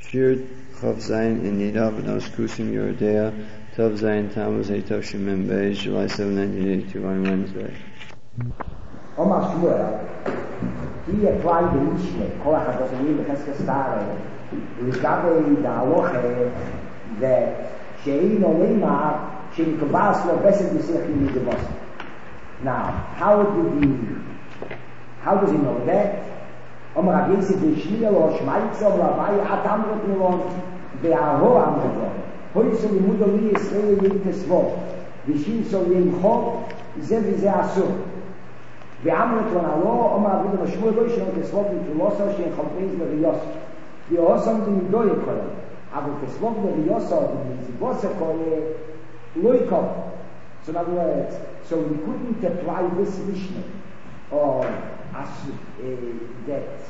Shir Chav Zayin in Nida B'nos Kusim Yerodea Tov Zayin Tammuz Eitov Shemim Beis July 7, 1982 on Wednesday. Omar Shmuel, he applied the Mishnah, Kol HaChadoshim B'Cheskes Tareh, regarding the halacha that she'ein olema she'nikabas lo besed b'sechim midivos. Now, how does he know that? Omar Rav Yosef Shmuel or Shmaitzer or Rabbi Atamrot Milon ve'aho Amrot Hoi so limud oli Yisrael yim tesvot v'shin so yim chok ze v'ze asur ve'amrot Milon alo Omar Rav Yosef Shmuel lo yishon tesvot v'tulosa she'en chokbeis v'riyos v'yosam d'midoye kolem aber tesvot v'riyosa v'mizibose kolem lo yikom. So in other words, so we couldn't apply this Mishnah or that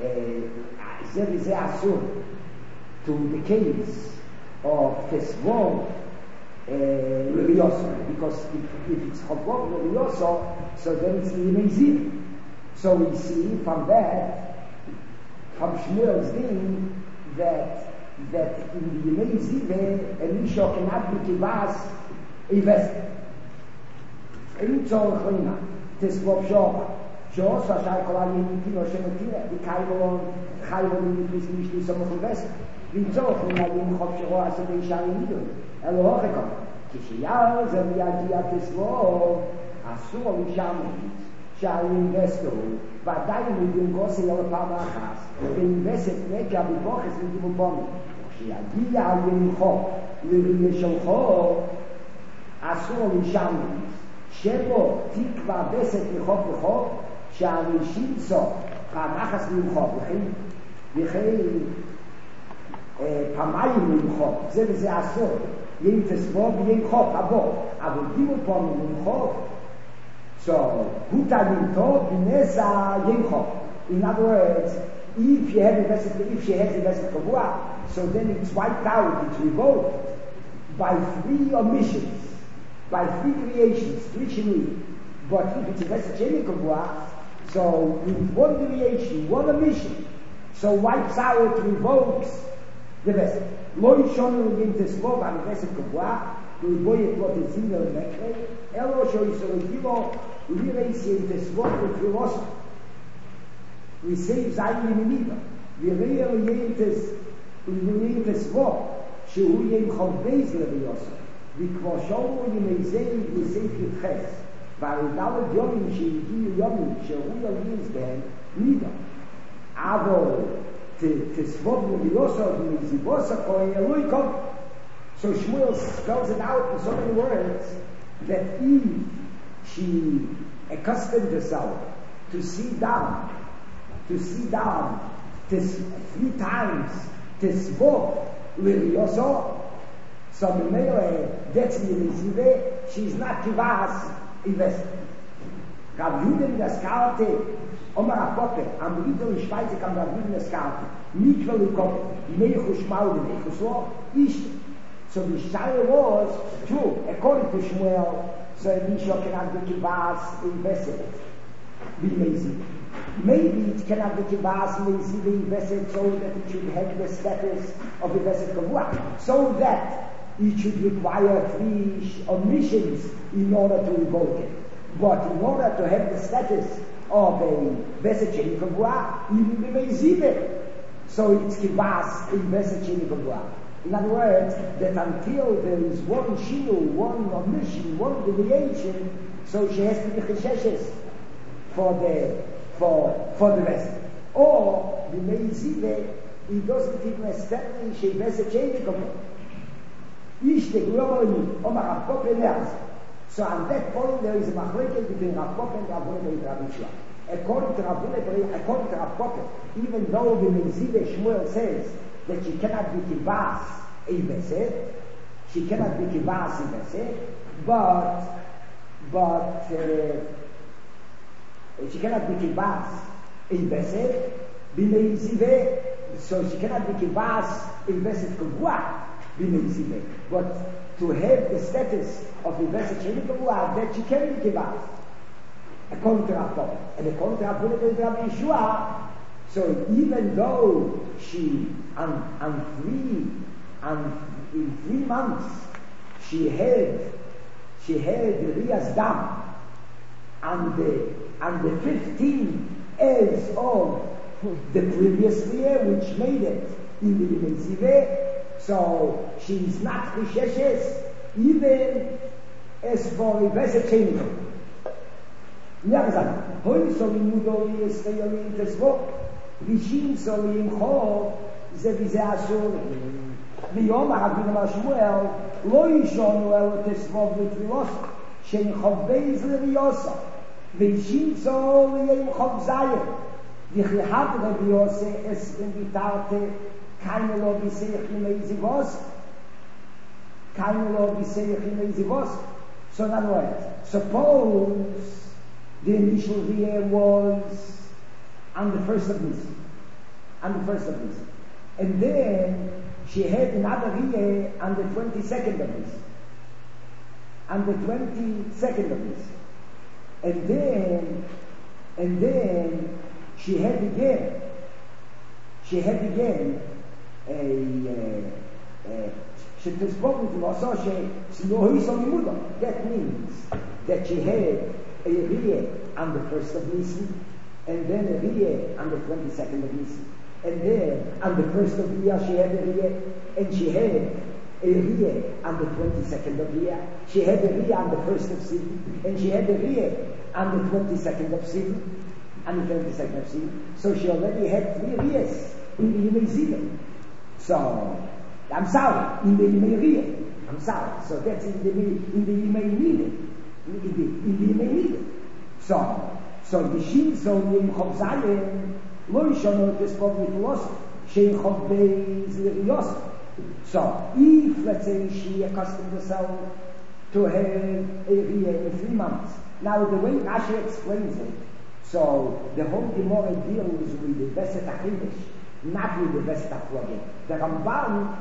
Zeh Asur to the case of Tesvon Levioso, because if it's Chavot Levioso, so then it's Limezim. So we see from that, from Shmuel's thing, that in the Limezim, a Misha cannot be Kivas a vessel. אין צורך לינה, תסבוב שוב, שעוש השאי כל הימיתים או שמתירה, וקייבולון, חייבולון מתריס משלי סמוך ובסק, ואין צורך לינה למחוב שרוע עשה באישה ימידון, אלא הוכקו, כשיער זה ויגיע תסבוב, אסור לשמות, שהאין בסקו, ודאי מדיון גוסי על הפעם האחת, ואין בסק נקע בבוחס לדימובוני, כשיגיע למחוב, לבינה שלחו, אסור לשמות, שבו תקווה בסת מחוק וחוק שהאנשים סוף פעמחס למחוק וכן פעמיים למחוק זה וזה אסור ים תסבוב ים חוק אבל דימו פה למחוק so הוא תאמין טוב בנסה ים חוק. In other words, if she has the vesset קבוע, so then it's wiped out, it's revoked by 3 omissions, by 3 creations, 3 shinui. But if it's a vesed kavua, so with 1 deviation, 1 omission, so wipes out, revokes the vesed. Lo yishonu l'gim tesvov al vesed kavua, l'boyet lo tezino l'mekre, elo sho yisraelilo l'reis yem tesvov l'filosof. We say zayin yeminiva, l'reir yem tesvov, shehu yem chavbeis l'riyosef. וכמו שאומרו ימייזי יסייף יתחס והרדלת יומים שהגיעו יומים שהראו יליז בהם נידה אבל תסבוב לביוסו ומזיבוסו כהן אלוי כל. So Shmuel spells it out in so many words that if she accustomed herself to sit down 3 times תסבוב לביוסו, so the male gets in the Zive, she's not kivas invest. Rav Yudin das Karte, Omar Apote, am Ritter in Schweiz kam Rav Yudin das Karte, nicht will ich kommen, Meichu Schmauden, so ist. So the Shire was, true, according to Shmuel, so Misha cannot be kivas invested. Be lazy. Maybe it cannot be kivas lazy invested so that it should have the status of invested kavua, so that it should require 3 omissions in order to revoke it. But in order to have the status of a Vesed Sheni Kavua, even be Mezive. So it's Kivas in Vesed Sheni Kavua. In other words, that until there is 1 shinu, 1 omission, 1 deviation, so she has to be Chesheshes for the rest. Or the Mezive, it doesn't even establish a Vesed Sheni Kavua. Ishte globally, Omar Rav Kook learns. So on that point there is a machleket between Rav Kook and Rav Huna and Rav Yishua. According to Rav Kook, even though the Mezive Shmuel says that she cannot be kivas a vesed, but she cannot be kivas a vesed, be Mezive, so she cannot be kivas a vesed kavua. But to have the status of the Vesed Sheni Kavua, that she can be kivas, according to Rav Kook. And according to Rav Huna and Rav Yishua, So even though she, in 3 months, she had Rias Dam, and the 15 as of the previous year, which made it in the Yemei, so she's not Chesheshes, even as for a Vesset Chemical. Ja gesagt, heute soll im Mudoli es Feierlich das Wort, wie schien soll im Chor, wie sie Aschur, wie Yom Rabbeinu Shmuel, lo yishonu el tesvov vitvilos, shen chov beis leviyosa, wie soll im Chov Zayet, wie chihad leviyose es invitarte, keine lo biseich imei zivos, so in other words, suppose the initial year was on the first of Nisan. And then she had another year on the 22nd of Nisan. And then she had again that means that she had a year on the 1st of Nisan, and then a year on the 22nd of Nisan, and then on the 1st of Iyar she had a year, and she had a year on the 22nd of Iyar, she had a year on the 1st of Sivan, and she had a year on the 22nd of Sivan, so she already had 3 years in the Yemei Ziva. So, I'm sorry, in the Yemei Riyah, I'm sorry, so that's in the Yemei Nideh. So the Shin so in Chov Zayin lo yishonu es Chov Vitvilos shein Chov Beis Levios. So if, let's say, she accustomed herself to have a year in 3 months. Now the way Rashi explains it, so the whole Gemara deals with the Vesset HaChidesh, not with the Vesset HaFlogim. The Ramban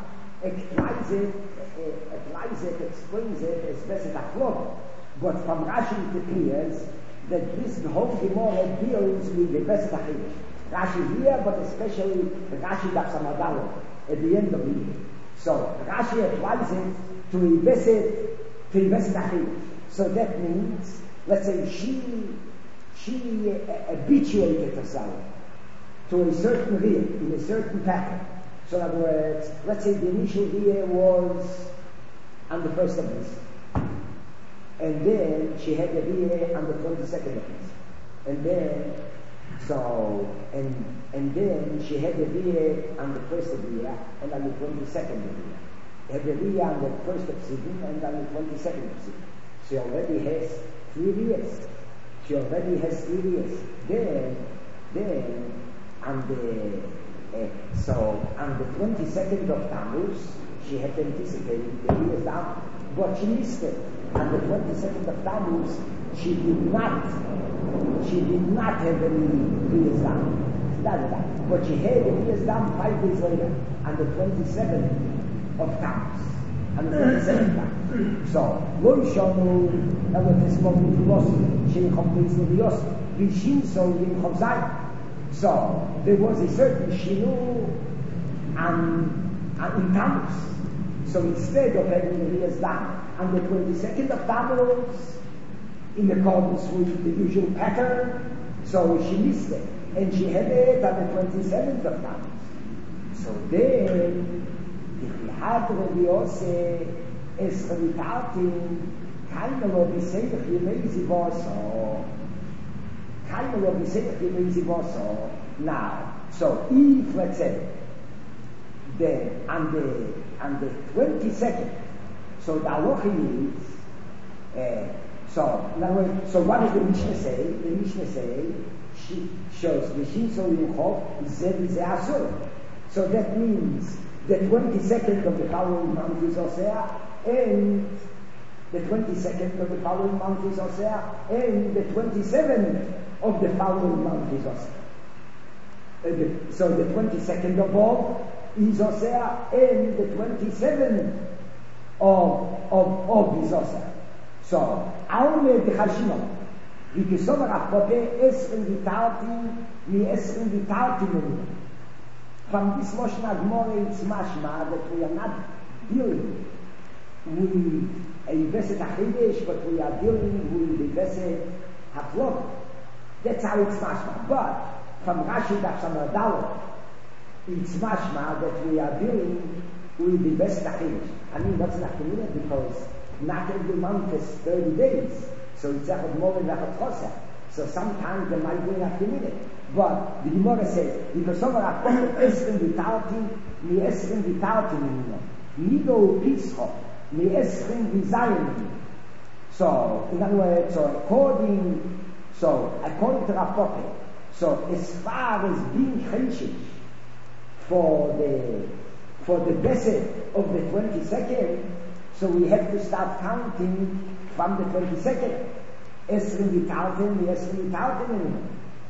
explains it as Vesset HaFlogim. But from Rashi it appears that the whole Gemara deals with the Vesset HaChidesh. Rashi here, but especially the Rashi Daf Samadalo at the end of the year. So Rashi applies it to a Vesset HaChidesh. So that means, let's say, she habituated herself to a certain year, in a certain pattern. So in other words, let's say the initial year was on the 1st of Nisan. And then she had a year on the 22nd of Nisan. And then she had a year on the 1st of the year and on the 22nd of the year. Had a year on the 1st of Sivan and on the 22nd of Sivan. She already has 3 years. Then on the 22nd of Tammuz, she had anticipated the years down, but she missed it. On the 22nd of Tammuz, she did not have any years down. But she had a years down 5 days later, on the 27th of Tammuz. On the 27th of Tammuz. So, lo yishonu el tesvov vitvilos shein Chov Beis Levios v'shin so in Chov Zayin. So there was a certain shinu in Tammuz. So instead of having the years down on the 22nd of Tammuz, in accordance with the usual pattern, so she missed it, and she had it on the 27th of Tammuz. So then, the Chihad Reviose es Revitartim keine lo biseich Yemei Zivoso. Now, so if, let's say, on the 22nd, so the halacha is, so what does the Mishnah say? The Mishnah say, she shows Vishin so Yuchov Zev Asur. So that means the 22nd of the following month is Osea, and the 22nd of the following month is Osea, and the 27th of the following month is Osea. So the 22nd of all is Osea, and the 27th of is Osea. So, Alme de Chashimon, וכסובר הפופה עשרים ויתרתי ממנו. From this motion Admore it's mashma that we are not dealing with a Veset HaChidesh, but we are dealing with the Veset HaFlog. That's how it's mashma. But from Rashi Daf Samar Dalet, it's mashma that we are dealing with the Veset HaChidesh. I mean, what's not committed? Because not every month is 30 days. So it's Echad more than Echad Chosa. So sometimes there might be not committed. But the Gemara says, because some of our Esrim vitalti, mi Esrim vitalti minno. Nido pischo, mi Esrim vizayim. So, in other words, according to Rav Pope, so as far as being cheshish for the Besed of the 22nd, so we have to start counting from the 22nd. Esrim vitalti, mi Esrim vitalti minno.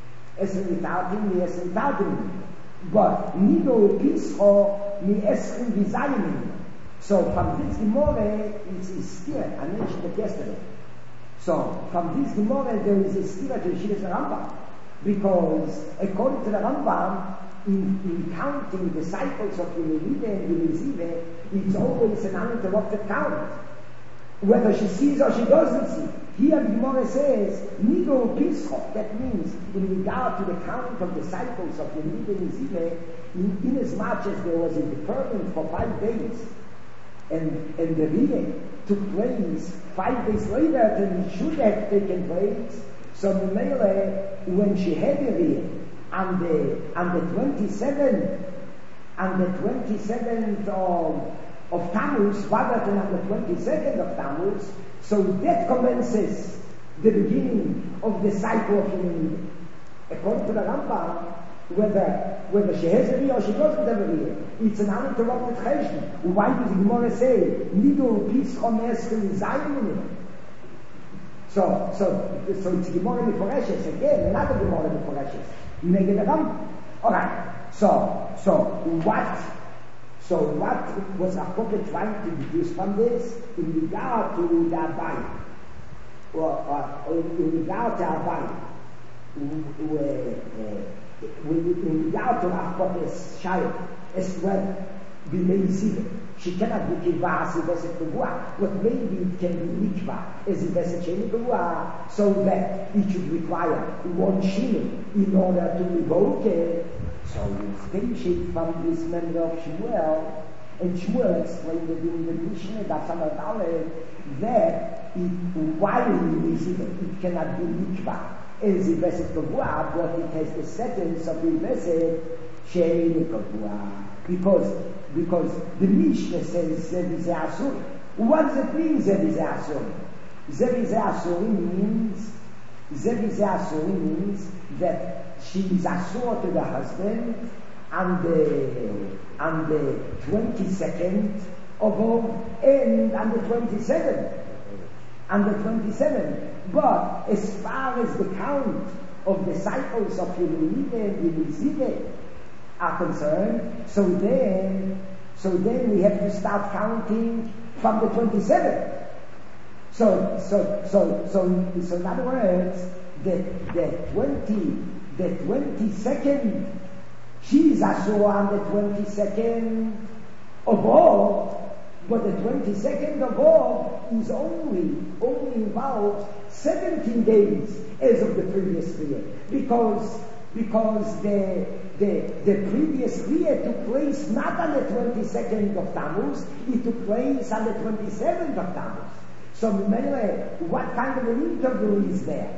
But Nido Pischo mi Esrim Vizayim. So from this Gemara it's a steer. I mentioned it yesterday. So from this Gemara there is a steer to Yeshivas Rambam, because according to the Rambam, in counting the cycles of Yelida and Yelizive, it's always an uninterrupted count, whether she sees or she doesn't see. Here the Gemara says, Nigo Pischo, that means in regard to the count of the cycles of Yelida and Yelizive, in as much as there was a deferment for 5 days, and the Riyah took place 5 days later than it should have taken place, so the Mele, when she had the Riyah, on the 27th of Tammuz, rather than on the 22nd of Tammuz, so that commences the beginning of the cycle of humanity. According to the Rambam, whether she has a Riyah or she doesn't have a Riyah, it's an uninterrupted cheshbon. Why does the Gemara say, Nido Pischo Esrim Vizayim? So it's Gemara Meforeshes, again, another Gemara Meforeshes. Neged the Rambam. Alright, so what was Apoke trying to deduce from this? In regard to the Abayim, or in regard to Abayim, in regard to Apoke's child, as well, she cannot be kivah as a Veset Kavua, but maybe it can be mikvah as a Veset Sheni Kavua, so that it should require one shilling in order to revoke it. So we state from this member of Shmuel, and Shmuel explained it in the Mishnah that while it cannot be mikvah as a Veset Kavua, but it has the sentence of a Veset Sheni Kavua. Because the Mishnah says Zevizeh Asur. What does it mean, Zevizeh Asur? Zevizeh Asur means that she is Asur to the husband on the 22nd of Av and on the 27th. But as far as the count of the cycles of Yelida and Yelizive are concerned, so then we have to start counting from the 27th. So in other words, the 22nd, she is Asur on the 22nd of all, but the 22nd of all is only involves 17 days as of the previous year, because the previous year took place not on the 22nd of Tammuz, it took place on the 27th of Tammuz. So what kind of an interval is there?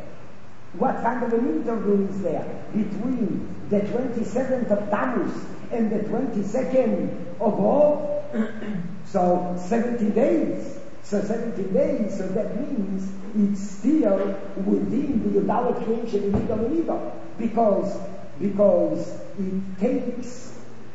Between the 27th of Tammuz and the 22nd of Av? So 17 days. So that means it's still within the Yudalit creation in Nido, because it takes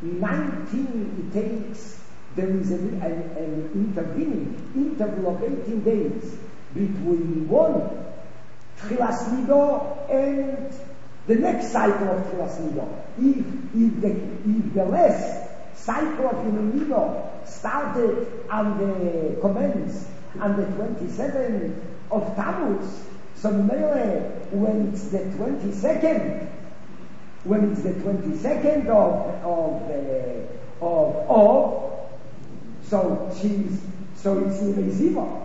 there is an intervening interval of 18 days between one Tchilas Nido and the next cycle of Tchilas Nido. If the last cycle of Nido started commenced on the 27th of Tammuz, So when it's the 22nd, so it's Imeziva.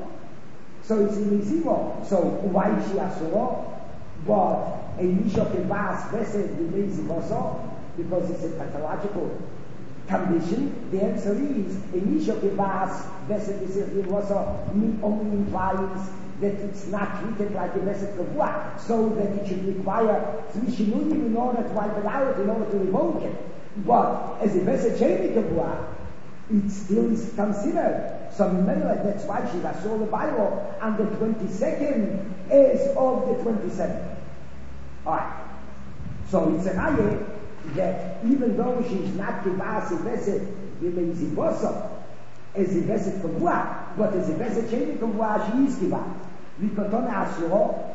So why is she asura? But a Nisha Kibas Vesed Imeziva, because it's a pathological condition. The answer is a Nisha Kibas Vesed Imeziva only implies that it's not treated like a Vesed Kavua, so that it should require 3 shinudim in order to wipe it out, in order to revoke it. But as a Vesed Sheni Kavua, it still is considered. So remember, that's why she was saw the Bible, and the 22nd is of the 27th. Alright. So it's a raya that even though she's not Kibas a Vesed Imezivosa, as a Vesed Kavua, but as a Vesed Sheni Kavua, she is Kibas. We continue asura.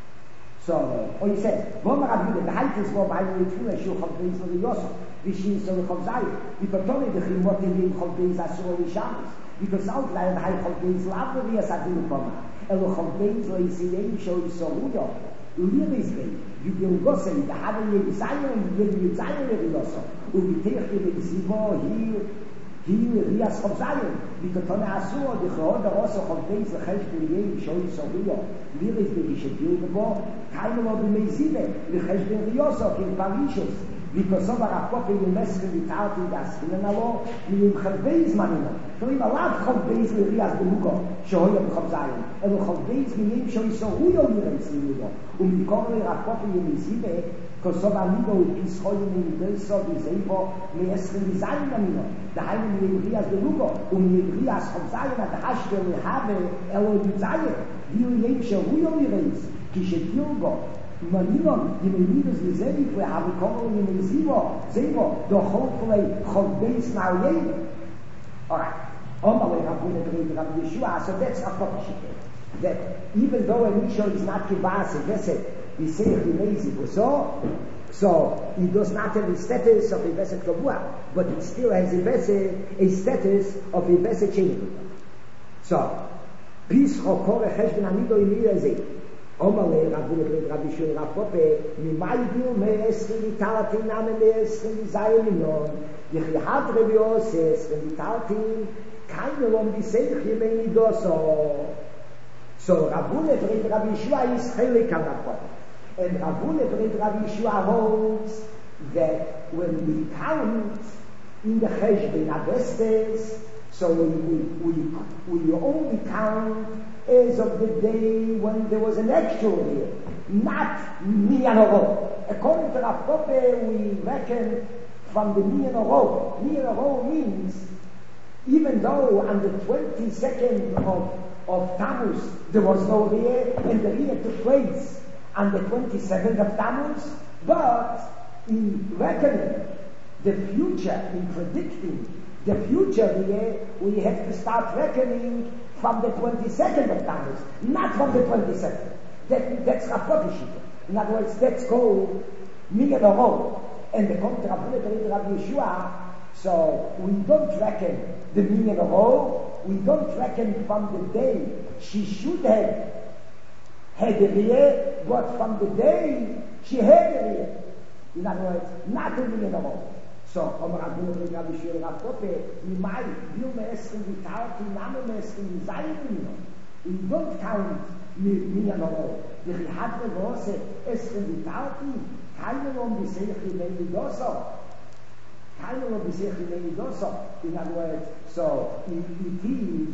So, he says, Voma Rabbi, the height is more by the Tfula, Shulchan Beis for the Yosef, Vishin Soluchon Zayim. We continue the Chimot in Chol Beis Asura Vishamis. Because outline the high Chol Beis Lavra Via Sadil Koma. Elo Chol Beis Lo Yisirei Sho Yisoruyo. Ulirizbei, you will go say, the Havah Yevizayon, Yevizayon Yeviyoso. Uvitech Yevizivo, here Rias of Zion, because on Asur, the Chod, the Rosso of Beis, the Chesh, the Yei, Shoy, Sorio, Liris, the Gishetil, the Bo, Kaino of the Mezile, the Chesh, the Rioso, in Parishus, because of our copy, you mess with the Tauti, das Hinanalo, you have Beis Manino. So in a lot of Beis, the Rias, the Lugo, Shoy of Zion, and the Chod Beis, the name Shoy, Sorio, Liris, the Lugo, the Corner of copy, you Mezile, because of our Ligo, is holding in the Beso, the Zebo, the Esrin, the Zion, the Heim in Rias the Lugo, Rias of Zion at the Hashkel, we have Elo Yizaye, you name Shahuyo Yiris, Kishetilgo, Maninon, Yimenidas Yizenik, we have a couple in Zivo, the whole play, Chodbeis Naoye. Alright, Omale Rabbi Yeshua, so that's a prophecy. That even though a Misha is not Kibas, we say so he does not have the status of a Vesed Kavua, but it still has a status of a Vesed Sheni. So, Pis Chokore Cheshben Amido Imir Ezeh. Omale Rabbi Shul Rapope, Mimaydu Me'esri Vitalatin Name Me'esri Zayin Minon, Yechihat Rabbi Yoses, Vitalatin, Kainelom Diseich Yemeni Doso. So, Rabbi Yeshua is Chelik Rapope. And Rabbi Yeshua holds that when we count in the Cheshbon Avestes, so we only count as of the day when there was an actual year, not Miyanoro. According to Rav Koppe, we reckon from the Miyanoro. Miyanoro means even though on the 22nd of Tammuz there was no year, and the year took place on the 27th of Tammuz, but in reckoning the future, in predicting the future year, we have to start reckoning from the 22nd of Tammuz, not from the 27th. That's Rav. In other words, that's called Miyan Oro. And the Rabbi Yeshua, so we don't reckon the Miyan Oro, we don't reckon from the day she should have had a year, but from the day she had a year. In other words, not a Miyan Oro. So, Rabbi Yeshua Rav Koppe, we might view Me'esrim Vitalti, Name Me'esrim Zayim. We don't count Miyan Oro. The Chihad Revose, Esrim Vitalti, Kainelom B'Seich Yimei Doso. Kainelom B'Seich Yimei Doso. In other words, so it is,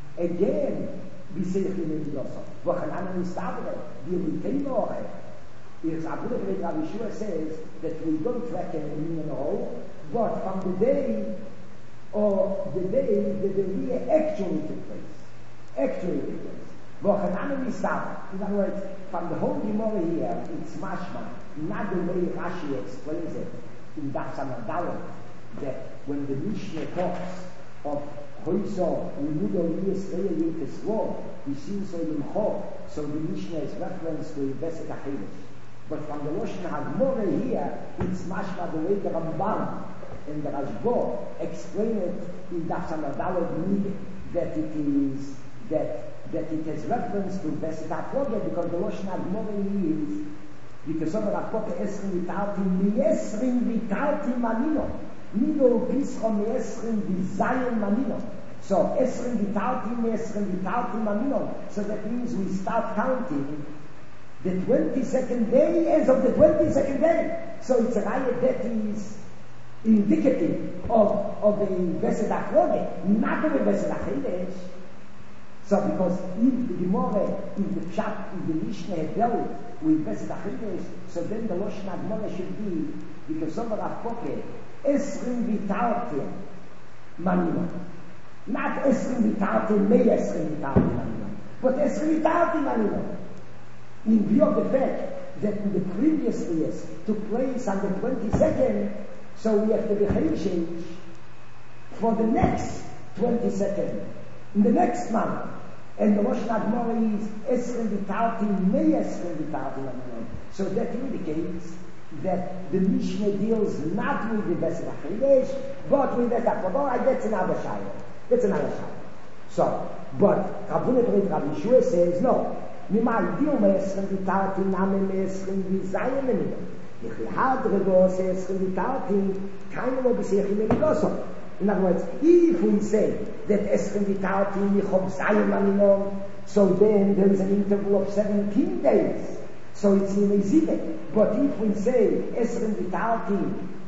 again, B'Seich Yimei Doso. V'chanan Nistavre, V'Yitei Noche. Rabbi Yeshua says that we don't reckon a Miyan Oro, but from the day that the year actually took place. In other words, from the whole Gemara here, it's mashma, not the way Rashi explains it in Daf Samad, that when the Mishnah talks of Hoyso, Unudo Yisrael Yitesro, Yishinso Yimcho, so the Mishnah is reference to Besek HaChedesh. But from the Lashon HaGemara here, it's mashma the way the Ramban and the Rashbo explain it in Daf Samad, that it is that that it has reference to Beset HaPloge, because the Lashon HaGemara is because of HaPloge Esrim Vitalti Manino. Nido Pischo Esrim Vizayin Manino. So Esrim Vitalti Manino. So that means we start counting the 22nd day as of the 22nd day. So it's a riot that is indicative of the Beset HaPloge, not of the Beset HaChidesh. So because if the Gemara, if the Pshat, if the Mishnah dealt with Beset HaChidesh, so then the Lashon HaGemara should be because of HaPloge Esrim Vitalti Manino. Not Esrim Vitalti Manino, but Esrim Vitalti Manino. In view of the fact that the previous years took place on the 22nd, so we have to be change for the next 22nd, in the next month. And the Lashon HaGemara is Esrim Vitalti Manino. So that indicates that the Mishnah deals not with the Beset HaChidesh, but with the HaPloge. That's another shayla. So, but Rabbi Yeshua says no. Mimai deal me Esrim Vitalti name me Esrim Vizayin Manino. Ich hadre go se Esrim Vitalti keine lo bisech in Megoso. In other words, if we say that Esrim Vitalti Nichob Zayin Manino, so then there is an interval of 17 days. So it's in Eziveh. But if we say Esrim Vitalti,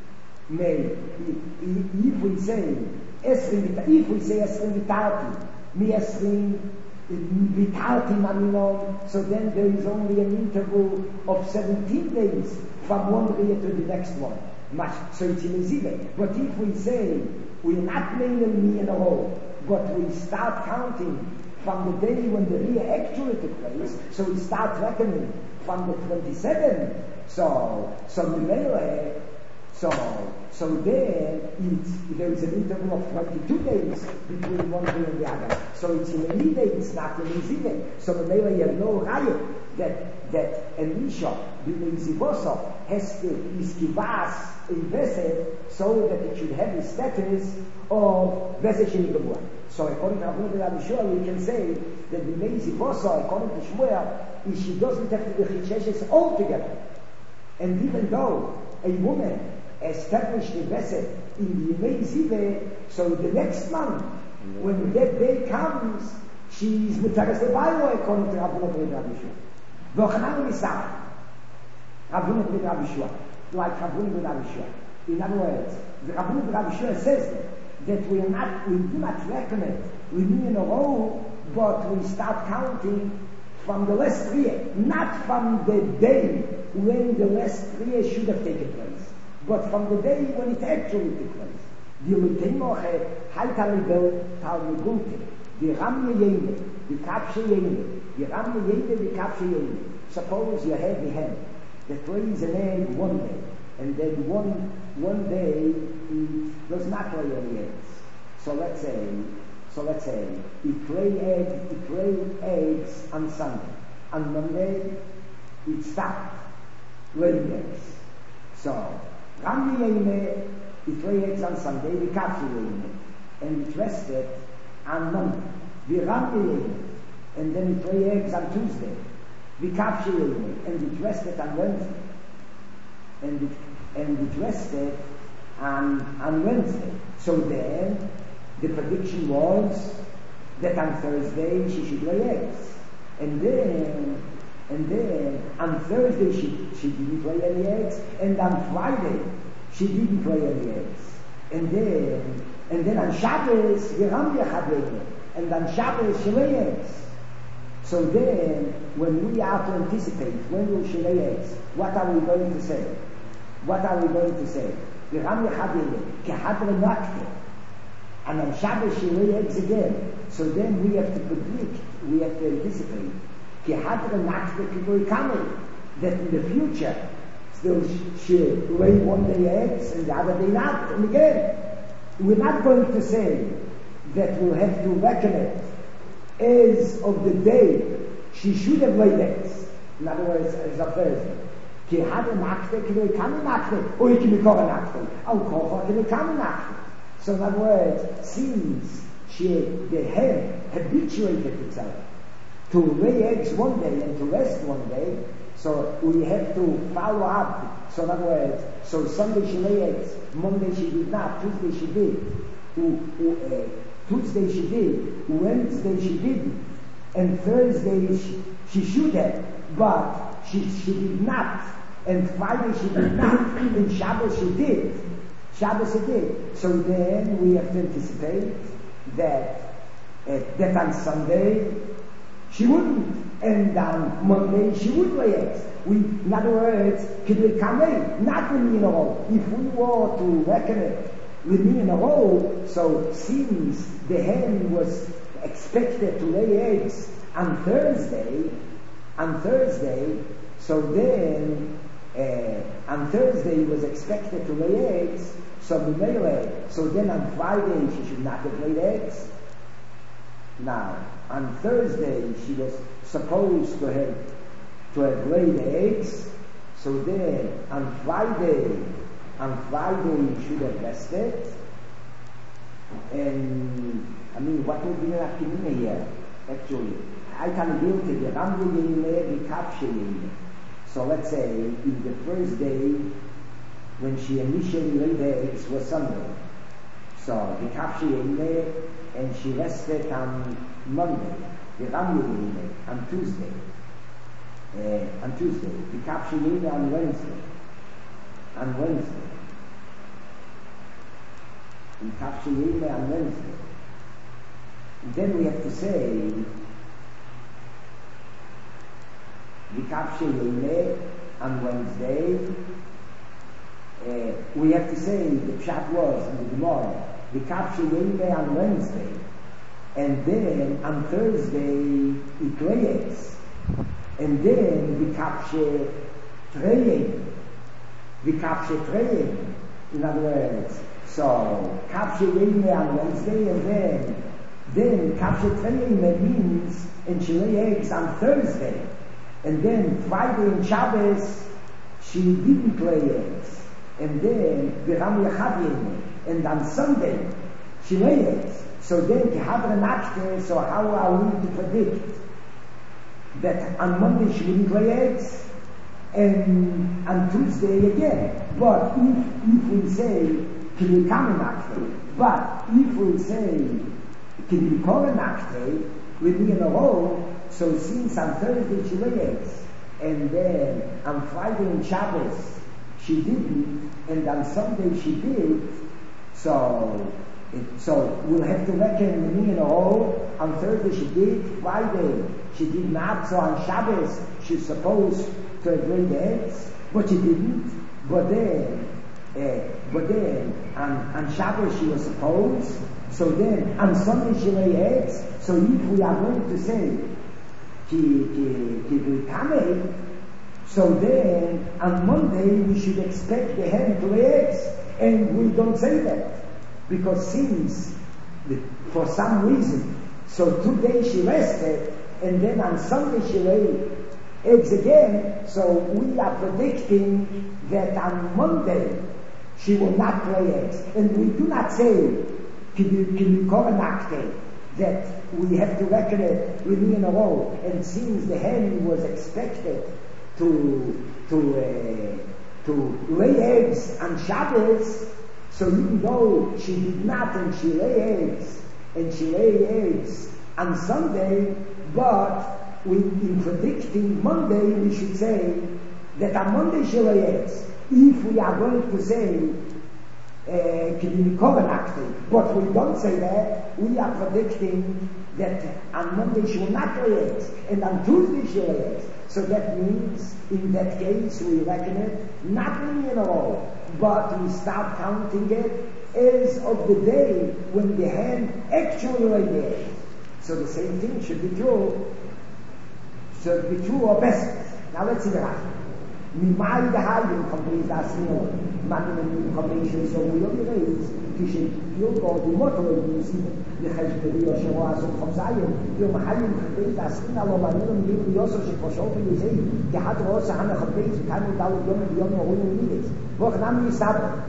if we say Esrim Vitalti, mi Esrim Vitalti Manino, so then there is only an interval of 17 days from one year to the next one. So it's in Eziveh. But if we say we're not naming me in a row, but we start counting from the day when the Riyah actually took place, so we start reckoning from the 27th. So there is an interval of 22 days between one day and the other. So it's in a day, it's not in Eziveh. So the Mele you have no riot that Elisha, the Mezivoso, has to iskivas in Beset so that it should have the status of Beset Sheni Gabua. So according to Rabbi Yeshua, we can say that the Mezivoso, according to Shmuel, is she doesn't have to be Chisheshes altogether. And even though a woman established the Beset in the Yemei Ziveh, so the next month, when that day comes, she is Mutaras Lebailo according to Rabbi Yeshua. V'chanan Misach, Rabbi Yeshua, like Rabbi Yeshua. In other words, the Rabbi Yeshua says that we do not reckon it with me in a row, but we start counting from the last year, not from the day when the last year should have taken place, but from the day when it actually took place. The Lutemoche, Haltalibel, Talmugulte, the Ramye Yene, the Kapshe Yene, the Ramye Yene, the Kapshe Yene. Suppose you have the hen that lays an egg one day, and then one day it does not lay any eggs. So let's say it laid eggs on Sunday. On Monday it stopped laying eggs. So Ramye Yene, it lay eggs on Sunday, the Kapshe Yene, and it rested on Monday. The Ramye Yene, and then it lay eggs on Tuesday. The Kapshe Yene, and it rested on Wednesday. And it rested on Wednesday. So then the prediction was that on Thursday she should lay eggs. And then on Thursday she didn't lay any eggs, and on Friday she didn't lay any eggs. And then on Shabbos and on Shabbos she lay eggs. So then, when we are to anticipate when will she lay eggs, what are we going to say? The Ramya Chadele, Kehadre Nakte, and on Shabbos she lay eggs again. So then we have to predict, we have to anticipate, Kehadre Nakte Kiboi Kamei, that in the future still she lay one day eggs and the other day not. And again, we're not going to say that we'll have to reckon it as of the day she should have laid eggs. In other words, as of Thursday. So in other words, since the hen habituated itself to lay eggs one day and to rest one day, so we have to follow up. So in other words, so Sunday she lay eggs, Monday she did not, Tuesday she did, Tuesday she did, Wednesday she didn't, and Thursday she should have, but she did not, and Friday she did not, and Shabbos she did. Shabbos she did. So then we have to anticipate that on Sunday she wouldn't, and on Monday she would lay eggs. In other words, not with me in a row. If we were to reckon it with me in a row, so since the hen was expected to lay eggs on Thursday, so then on Thursday was expected to lay eggs, so then on Friday she should not have laid eggs. Now, on Thursday she was supposed to have laid eggs, so then on Friday she should have rested. And I mean, what would be an afternoon here? Actually, I can build the Rambu. So let's say if the first day when she initially laid eggs was Sunday, so the Kapshi and she rested on Monday, the Rambu on Tuesday, the Kapshi on Wednesday, the Kapshi on Wednesday. And then we have to say the Kapshi on Wednesday. We have to say the Pshat was in the Gemara, the Kapshi on Wednesday, and then on Thursday it lays, and then the Kapshi Treying, in other words, so Kapshi on Wednesday, and then Kapshi Treying means, and she lay eggs on Thursday, and then Friday and Shabbos she didn't lay eggs. And then the Ram Yechad, and on Sunday she lay eggs. So then Kehadra Nakte, so how are we to predict that on Monday she wouldn't lay eggs, and on Tuesday again? But if we say Kilikam Nakte, but if we say Kilikor Nakte, with me in a row, so since on Thursday she lay eggs, and then on Friday and Shabbos she didn't, and on Sunday she did, so we'll have to reckon the me in a row. On Thursday she did, Friday she did not, so on Shabbos she's supposed to have laid eggs, but she didn't. But then on Shabbos she was supposed, so then on Sunday she lay eggs. So if we are going to say ki so then on Monday we should expect the hen to lay eggs, and we don't say that, because since for some reason, so 2 days she rested, and then on Sunday she laid eggs again, so we are predicting that on Monday she will not lay eggs. And we do not say that we have to reckon it with me in a row, and since the hen was expected to lay eggs on Shabbos, so even though she did not, and she lay eggs on Sunday, but in predicting Monday we should say that on Monday she lay eggs. If we are going to say but we don't say that, we are predicting that on Monday she will not lay eggs, and on Tuesday she lay eggs. So that means, in that case, we reckon it not really in a row, but we start counting it as of the day when the hen actually laid the eggs. So the same thing should be true. Should be true or best. Now let's see the Rashi. Mimai the Hayim completes that small. Magnum combination, so we only raise. כשתיאור קורדימות ולמוסיף לחשברי יושרו עשו חמזיים יום החיים חבית עשרים על אומנים ומילים ויוסו שפושעו בלזי כחד ראש העם החבית וכאן נדעו יום ויום נורו ומיליץ ואוכנם יסבר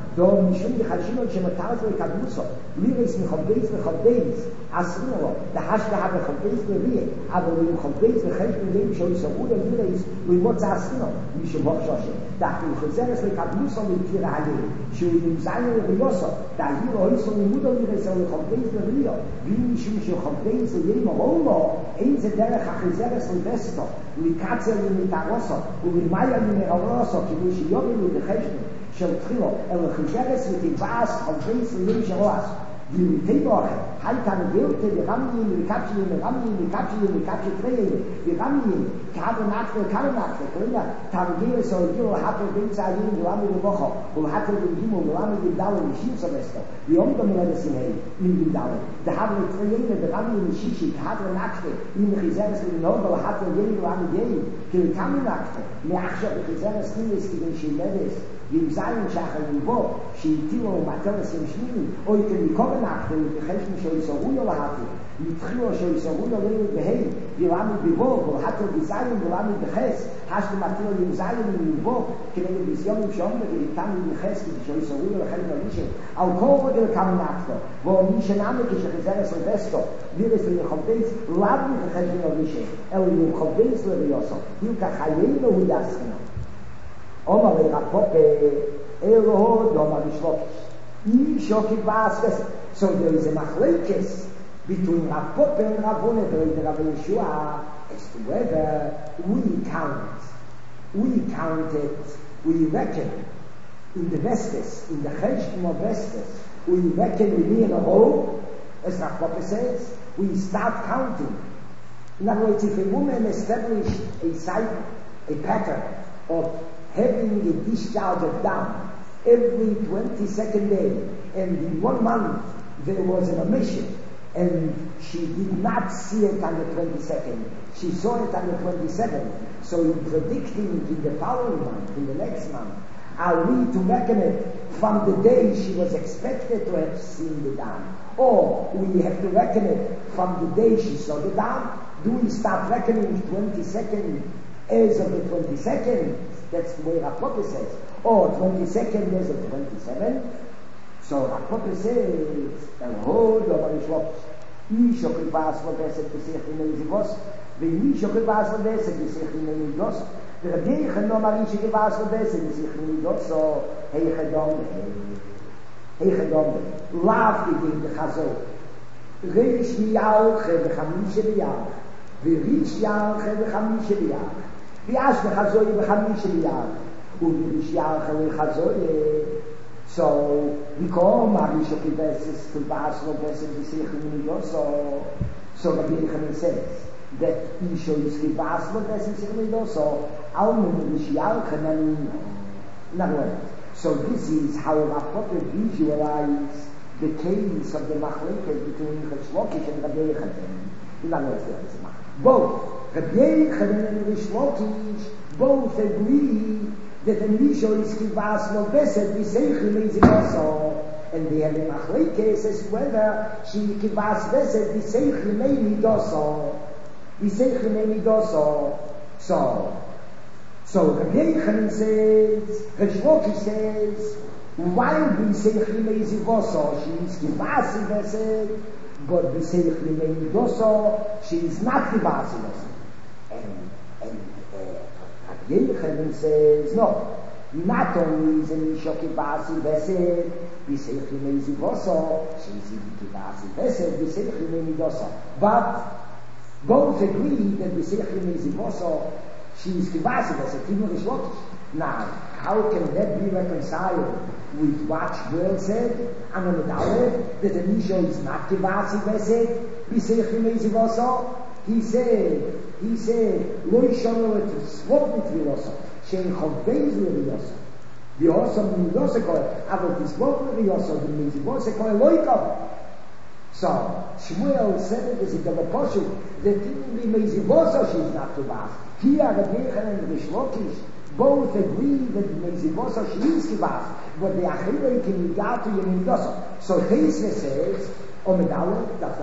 do משום יחשינו שמתארץ לקדמוסו, לירס מחובייס וחובייס, אסרינו לו, דהשגה בחובייס לריה, אבל אם חובייס וחשב מלאים שהוא סורו ללירס, הוא ימוצא אסרינו, משום הוכשושה. דאחי חוזרס לקדמוסו לפיר העלים, שהוא נמזיין לריוסו, דהי לא היסו לימודו לירס או לחובייס לריה, ואם משום שחובייס ליים הרולו, אין זה דרך החזרס לבסטו, לקצר למתארוסו, ולמאיה למרורוסו, כדי שיובילו לחשב של תחילו, אלא חשרס ותבאס חובייס ליים שרועס. וימיתי בוחר, הייתה נגלתה ורמיים וקפשיים ורמיים וקפשיים וקפשי טריים ורמיים כאבר נקטר כאבר נקטר כלומר תרגילס או הגיעו להפר בין צעדים ולמי לבוחר ולהפר בין גימו ולמי גדלו ושים סובסטו ויום במלדס הנה עם גדלו דהבר טריים ורמיים ושישי כאבר נקטר עם חזרס לנהוג ולהפר בין ולמי בין כלכמה נקטר מעכשיו בחזרס ניס כדי שילדס ועם זין שחר לבוא שהטילו ומטלס עם שמיני או יותר מקום נקטר ובחשם שיסורו לו להפר מתחילו שיסורו לו להי ולמי בבוא ולהפר בזין ולמי בחס השתם מטילו עם זין ולבוא כנגד בזיונים שאומר ולתמי בחס כדי שיסורו לו לחלק למישהו על כל רגל כמה נקטר ומי שנאמר כשחזרס לבסטו וירס ולחובייס לאו בחשם למישהו אלא לחובייס לריוסו ילכה חיינו הוא דסכנו Omar le Rapope, Elo Doma Rishlokish. Shoki Bas Vese. So there is a machlekes between Rapope and Ravone, the Rav Yeshua, as to whether we reckon in the Vestes, in the Cheshbon of Vestes, we reckon within a whole, as Rapope says, we start counting. In other words, if a woman established a cycle, a pattern of having a discharge of dam every 22nd day, and in 1 month there was an omission, and she did not see it on the 22nd, she saw it on the 27th, so in predicting in the following month, in the next month, are we to reckon it from the day she was expected to have seen the dam, or we have to reckon it from the day she saw the dam? Do we start reckoning 22nd as of the 22nd? That's the way Rapope says. Or 22nd as of 27th. So Rapope says, hold over the shlokish. Ish okri baas v'beset b'sech v'nei zivos, v'ish okri baas v'beset b'sech v'nei midos, v'radeichen no marish okri baas v'beset b'sech v'nei midos, so heichedom lav gegen de chazor. Reish miyalche v'chamishe v'yalch, v'rish yalche v'chamishe v'yalch. ויש בחזוי בחמישה ליאר וברישייה אחרי חזוי so מקום הרישו כבסס כבאס ובסס בשיח ומידוסו so Rabbi Yochanan says that Isho is כבאס ובסס בשיח ומידוסו על מרישייה כננים in other words so this is how Rapope visualize the case of the machlekes between Rish Lakish and Rabbi Yochanan in other words there is both Rabbi Yochanan and Rish Lakish both agree that the Misho is kivas lo beset b'seichel meizivoso, and they have a machlekes as whether she kivas beset b'seichel meimidoso. So Rabbi Yochanan says, Rish Lakish says, while b'seichel meizivoso she is kivas beset, but b'seichel meimidoso she is not kivas beset. And Rabbi Yochanan says, no, not only is an Isha Kibasi Vesed, B'Seichli Meizivoso, she is Kibasi Vesed, B'Seichli Meizivoso. But both agree that B'Seichli Meizivoso, she is Kibasi Vesed, even Rish Lakish. Now, how can that be reconciled with what Shmuel said, and on the Dalet, that an Isha is not Kibasi Vesed, B'Seichli Meizivoso? He said, lo yishonu et svot mitviloso, shein choveiz leriyoso. V'yoso midoso koe, avot svot leriyoso, v'mizivose koe lo yikov. So, Shmuel said it as a devaposhu, that even the mizivoso she is not to bas. Here, Rabbi Yochanan and Rish Lakish both agree that the mizivoso she is to bas, but the achilei can regard to yemidoso. So, Chesed says, Omedale, that's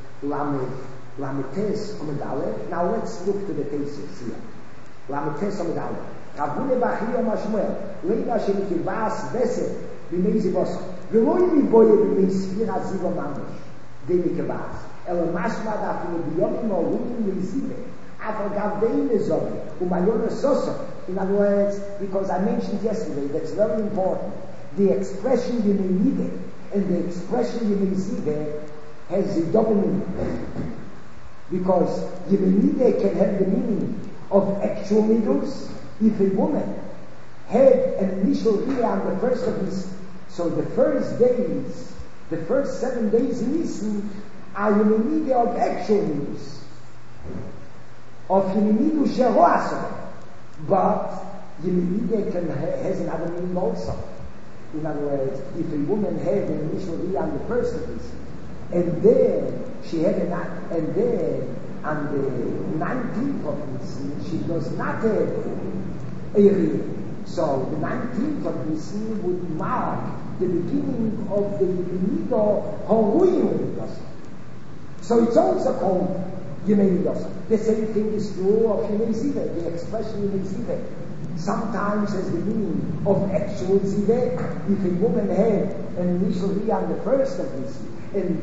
Lamites Omedale. Now let's look to the thesis here. Lamites Omedale. Ravune Bachio Mashmuel. Leina Shemikivas Veset במי זיבוס. ולא אם יבויה במי ספיר הזיבו ממש, די מקבאס. אלא משמע דאפילו ביומים הורים מזיבה. אבל גם די נזובי, ומיון הסוסו. In other words, because I mentioned yesterday, that's very important. The expression Yemenive and the expression Yemezive has a double meaning. Because Yemenive can have the meaning of actual needles. If a woman had an initial year on the first of Nisan, so the first 7 days in Nisan are Yemenive of actual needles. Of Yemenive Sheroasov. But Yemenive has another meaning also. In other words, if a woman had an initial year on the first of this, and then she had and then on the 19th of Nisan, she does not have a year. So the 19th of Nisan would mark the beginning of the Yemenive Horuyim. So it's also called Yemenive. The same thing is true of Yemezive, the expression Yemezive. Sometimes has the meaning of actual zive. If a woman had an initial year on the first of this, and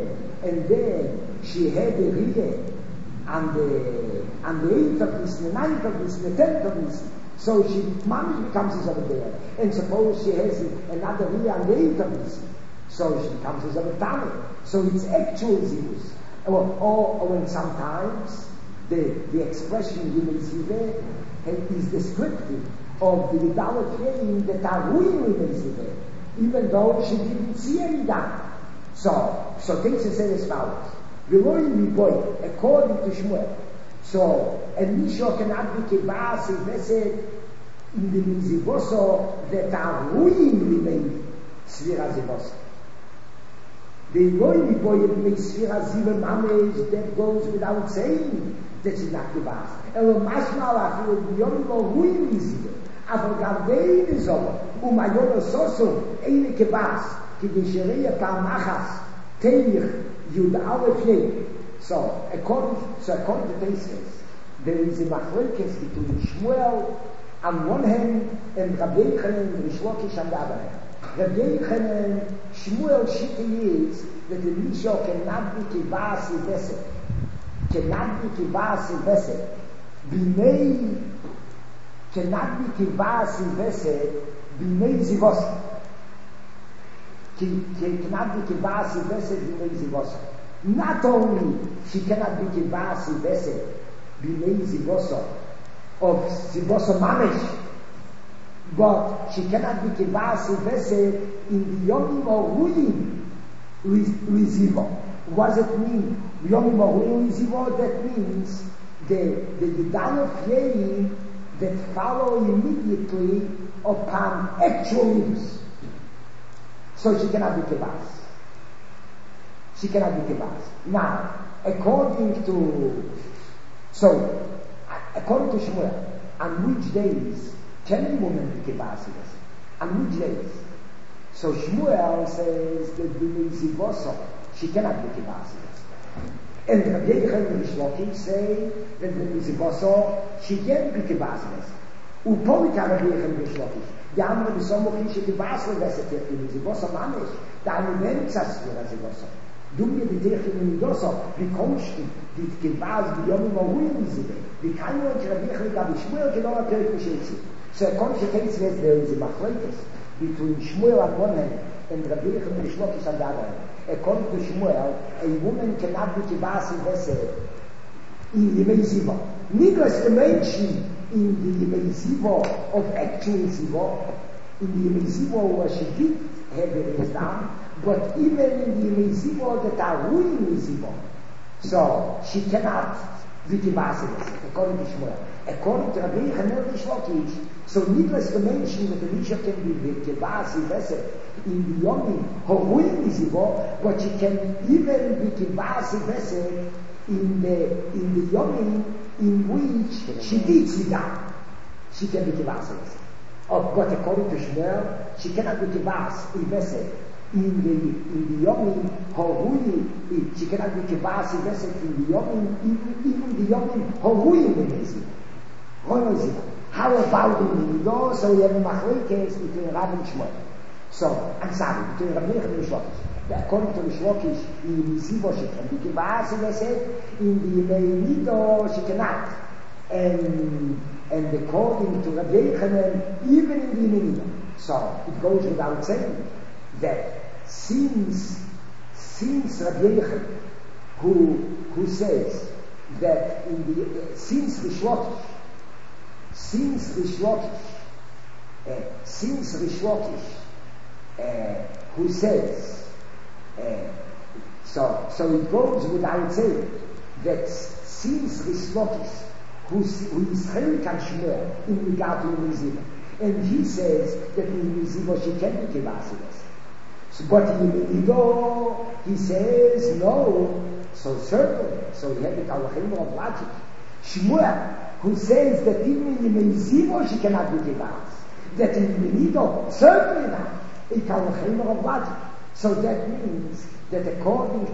then she had a year on the 8th of this, the 9th of this, the 10th of this, so she mamish becomes over there. And suppose she has another year on the 8th of this, so she becomes over Tami. So it's actual zivus. Or when sometimes the expression Yemezive is descriptive of the Yidalot Yein that are ruined Yemezive, even though she didn't see any dam. So things are said as follows. According to Shmuel, so a Nisho cannot be kibas invested in the Mizivoso that are ruined remain Svira Zivoso. The Goyim boy makes Svira Ziva Mamesh, that goes without saying that she's not kibas. Elo mashmal afilo biyom lo ruim izive. Aber gavdein izolo, umayon ososo, eine kibas, ki deshereya palmachas, teich, yud alef yeh. So according to Teisves, there is a machlokes between Shmuel on one hand and Rabbi Yochanan and Rish Lakish on the other hand. Rabbi Yochanan, Shmuel shita is that the Misho cannot be kibas ivesed. Cannot be kibas ivesed. Cannot be kibas ivesed b'nei zivos. Cannot be kibas ivesed b'nei zivos. Not only she cannot be kibas ivesed b'nei zivos of zivos mamish, but she cannot be kibas ivesed in the yomim oruyim rizivo. What does it mean? Yomim oruyim rizivo, that means the Yidalot Yein that follow immediately upon actual news. So she cannot be kibas. She cannot be kibas. Now, according to Shmuel, on which days can a woman be kibas? On which days? So Shmuel says that the Mizivoso, she cannot be kibas. And Rabbi Yochanan and Rish Lakish say that the Mizivoso, she can be kibas. Upolika Rabbi Yochanan and Rish Lakish. The Amr B'Somochi she kibas leveset the Mizivoso mamish. The Anumentzas for Mizivoso. Du mir die Teich in Midoso, wie kommst du, die kibas b'yomim oruyim Mizive. Wie kann man Rabbi Yochanan Rabbi Shmuel genau appeared Mishetzi. So according to Teisves, there is a machlokes between Shmuel on one hand and Rabbi Yochanan and Rish Lakish on the other hand. According to Shmuel, a woman cannot be kibas ivesed in Yemei Zivo. Needless to mention, in the Yemei Zivo of actual Zivo, in the Yemei Zivo where she did have it in down, but even in the Yemei Zivo that are ruined Zivo, so she cannot be kibas ivesed, according to Shmuel. According to Rabbi Yochanan and Rish Lakish, so needless to mention that the Misha can be kibas ivesed in the Yomim Horuim Zivo, but she can even be kibas ivesed in the Yomim in which she did sit down. She can be kibas ivesed. But according to Shmuel, she cannot be kibas ivesed in the Yomim Horuim. She cannot be kibas ivesed in the Yomim, even the Yomim Horuim Zivo. How about in the Mido? So we have a machlokes between Rav and Shmuel. So, I'm sorry, between Rabbi Yochanan and Rish Lakish. According to Rish Lakish, in Yesivo she can be kibas, they said, in the Nido she cannot. And according to Rabbi Yochanan, even in the Nido. So, it goes without saying that since Rabbi Yochanan, who says that in the since Rish Lakish, who says so it goes without saying that since Rish Lakish, who is Chelik and Shmuel in regard to Yesivo, and he says that in Yesivo she can be kibasidas. So, but in Yenido, he says no. So certainly, so we have the Kalachim of logic. Shmuel, who says that even in Yesivo she cannot be kibas, that in Yenido, certainly not. A Kalachim of logic. So that means that according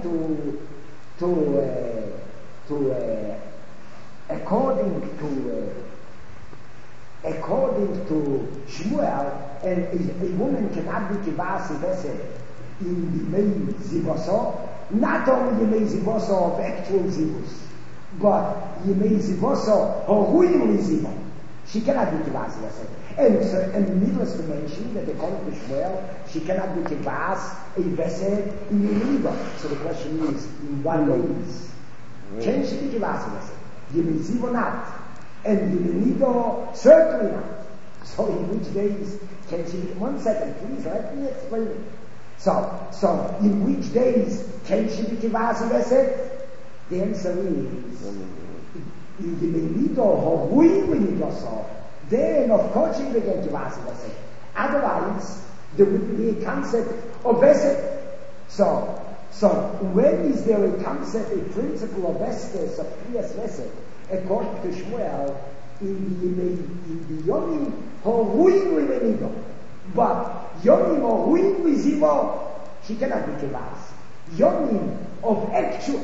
to Shmuel, and a woman cannot be kibas in the Mei Zivoso, not only the Mei Zivoso of actual Zivus, but the Mei Zivoso of Huyim Zivo. She cannot be kibas, and needless to mention that according to Shmuel, she cannot be kibas a vessel in the Nido. So the question is, in what ways can she be kibas a vessel? The Mei Zivo not, and the Nido certainly not. So in which days can she? 1 second, please, let me explain it. So in which days can she be kibas a vessel? The answer is in the Nido or Huyim so. Then of course she will get kibas a vessel. Otherwise, there would be a concept of vessel. So when is there a concept, a principle of vestes, of Kriyas vessel, according to Shmuel, in the Yomim Horuim Limenido. But Yomim Horuim Lizivo, she cannot be kibas. Yomim of actual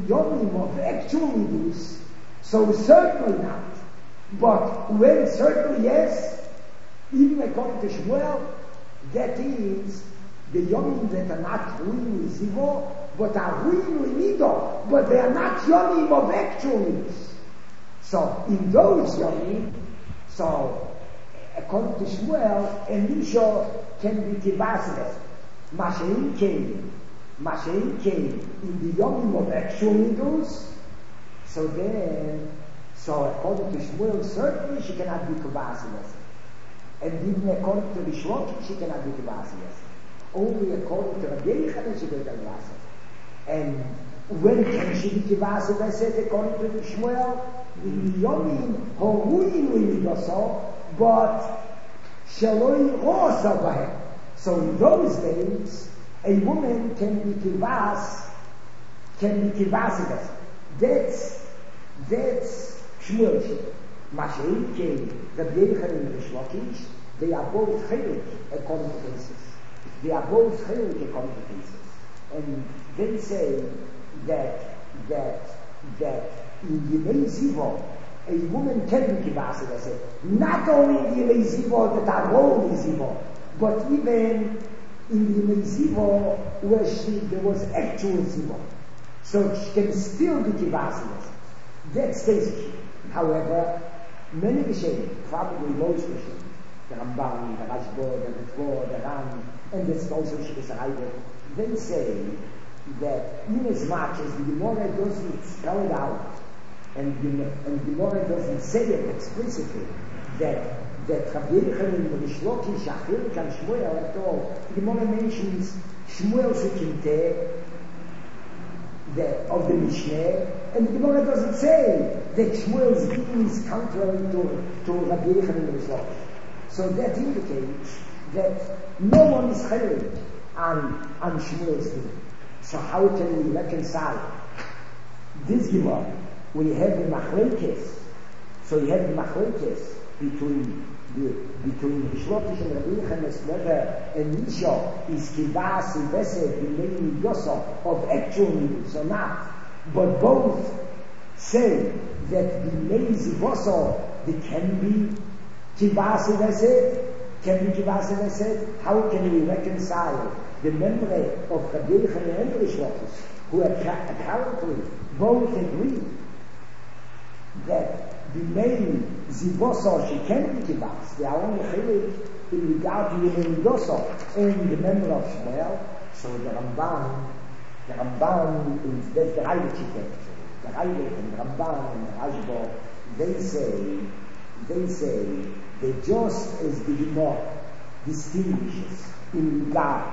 Nidus, so certainly not. But when certainly yes, even according to Shmuel, that is the Yomim that are not Horuim Lizivo, but are Horuim Limido, but they are not Yomim of actual Nidus. So in those Yomim, so according to Shmuel, Elisha can be kibasidas. Mashein came in the Yomim of actual Nidus. So according to Shmuel, certainly she cannot be kibasidas. And even according to Rish Lakish, she cannot be kibasidas. Only according to Rabbi Yochanan, she will be kibasidas. And when can she be kibasidas? According to Shmuel, in the Yomim Horuim Limidoso, but Shaloi Rosa Bahem. So in those days, a woman can be kibasidas. That's Shmuel. Mashein came, Rabbi Yochanan and Rish Lakish, they are both Chelik according to cases. And they say that in the Yemei Zivo, a woman can be kibasidas. Not only in the Yemei Zivo that are wrong Zivo, but even in the Yemei Zivo where there was actual Zivo. So she can still be kibasidas. That stays true. However, many Rishonim, probably most Rishonim, the Ramban, the Rashba, the Ritva, the Ram, and that's also Shibas Raiva, they say that inasmuch as the Gemara doesn't spell it out, and the Gemara doesn't say it explicitly, that Rabbi Yochanan and Rish Lakish Achiluk and Shmuel at all, the Gemara mentions Shmuel Shekinteh of the Mishnah, and the Gemara doesn't say that Shmuel's din is contrary to Rabbi Yochanan and Rish Lakish. So that indicates that no one is chaylik on Shmuel's din. So how can we reconcile this Gemara when you have the machlekes? So you have the machlekes between Rish Lakish and Rabbi Yochanan as whether Elisha is kibas invested in many yoso of actual news or not, but both say that the lazy voso they can be kibas invested, can we give us an said, how can we reconcile the memory of Rabbi Yochanan and Rishlokish, who apparently both agree that the main Ziboso, she can be Kibas, they are only chilik in regard to the Mendoso and the memory of Shmuel. So the Ramban is that's the Raivik Chiket. The Raivik and the Ramban and the Rashbo, they say that just as the Gemara distinguishes in regard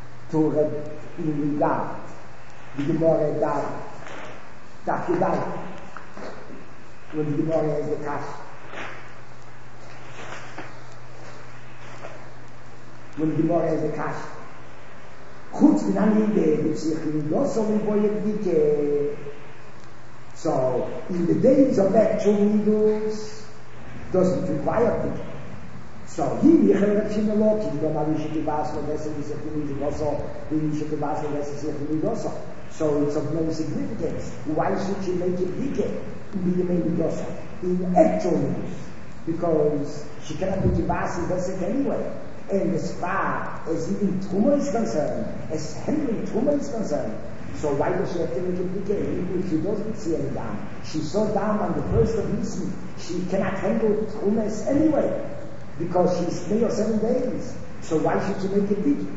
the Gemara that Kedai, when the Gemara is the Kash. When the Gemara is the Kash. Chutz v'nani b'psichim dosom v'boyek. So, in the days of actual needles, doesn't require picking. So, he Michael Rav Loki, the Malisha Kivas, so it's of no significance. Why should she make it bigger in the main dosa? In actual news, because she cannot be Kivas in Vesek anyway. And as far as even Truma is concerned, as Henry Truma is concerned, so why does she have to make it bigger? If she doesn't see any dam, she saw dam on the first of Nisan. She cannot handle Trumas anyway, because she's 3 or 7 days. So why should she make it big?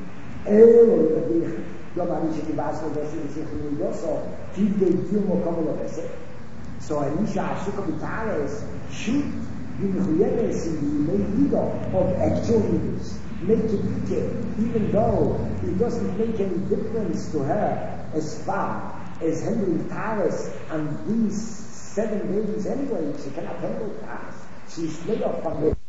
So Anisha Ashika Bitares should be mechuyeres in the main of actual news. Make it bigger, even though it doesn't make any difference to her as far as handling Taras on these 7 days anyway. She cannot handle Taras. She's made up from it.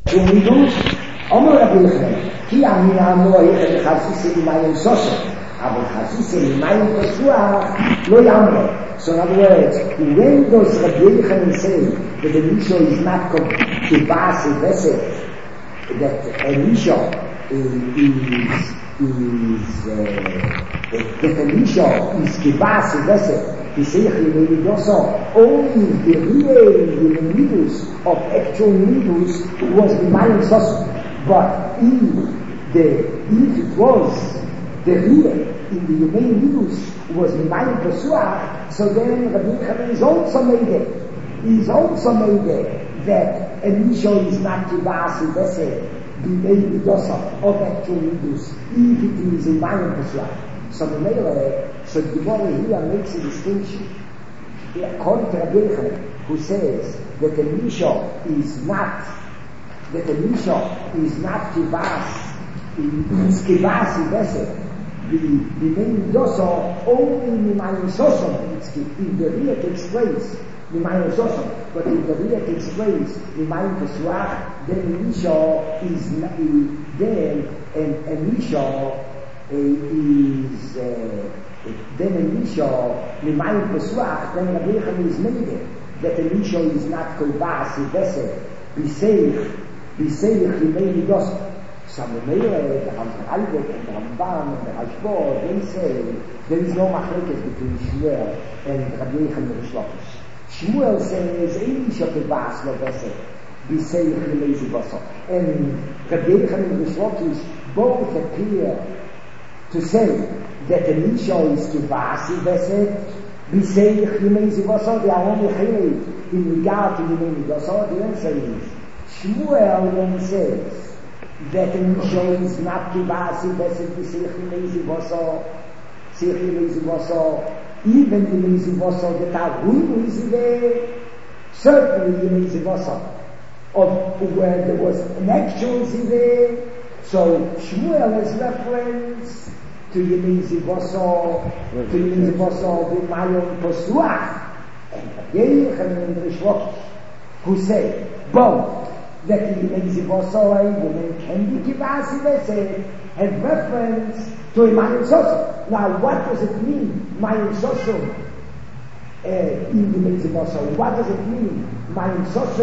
Umidus, אומר רבי יחנן, כי אני אמור לחסיס למים סוסו, אבל חסיס למים פסוח לא יאמר. So in other words, when does Rabbi Yochanan say that the Misha is not kibas vessel, that a Misha that a Misha is kibas vessel, he says only the real midus of actual midus was the Mayim Sosu. But if it was the real in the main midus was the Mayim Pesuach, so then Rabbi Yochanan is also made it. He's also made it that a Misha is not kibas vessel, the main midus of actual midus, if it is a Mayim Pesuach. So the Gemara here makes a distinction. According to Rabbi Yochanan, who says that the Misha is not kibas, is kibas vessel. The main doso only Mimayim Sosom, if the real takes place, Mimayim Sosom, but if the real takes place, Mimayim Pesuach, then Misha is then and Misha is then a Misha Mimayim Pesuach, then Rabbi Yochanan is made it that the Misha is not kibas vessel, Biseich Yimei Doso. Some of the Rambam and the Rashba, they say there is no machlekes between Shmuel and Rabbi Yochanan Rish Lakish. Shmuel says Elisha kibas vessel, Biseich Yimei Doso, and Rabbi Yochanan Rish Lakish both appear to say that the Misha is kibas vessel, Biseich Yimei Doso. They are only chilek in regard to Yimei Doso. The answer is Shmuel when he says that the Misha is not kibas vessel, Biseich Yimei Doso, even Yimei Doso that are ruim there, certainly Yimei Doso of where there was an actual there. So Shmuel has reference to Yimei Doso, the Mayim Pesuach, and Rabbi Yochanan and Rish Lakish, who say both that the Yimei Doso and women can be kibas vessel have reference to a Mayim Soso. Now, what does it mean, Mayim Soso in Yimei Doso? What does it mean, Mayim Soso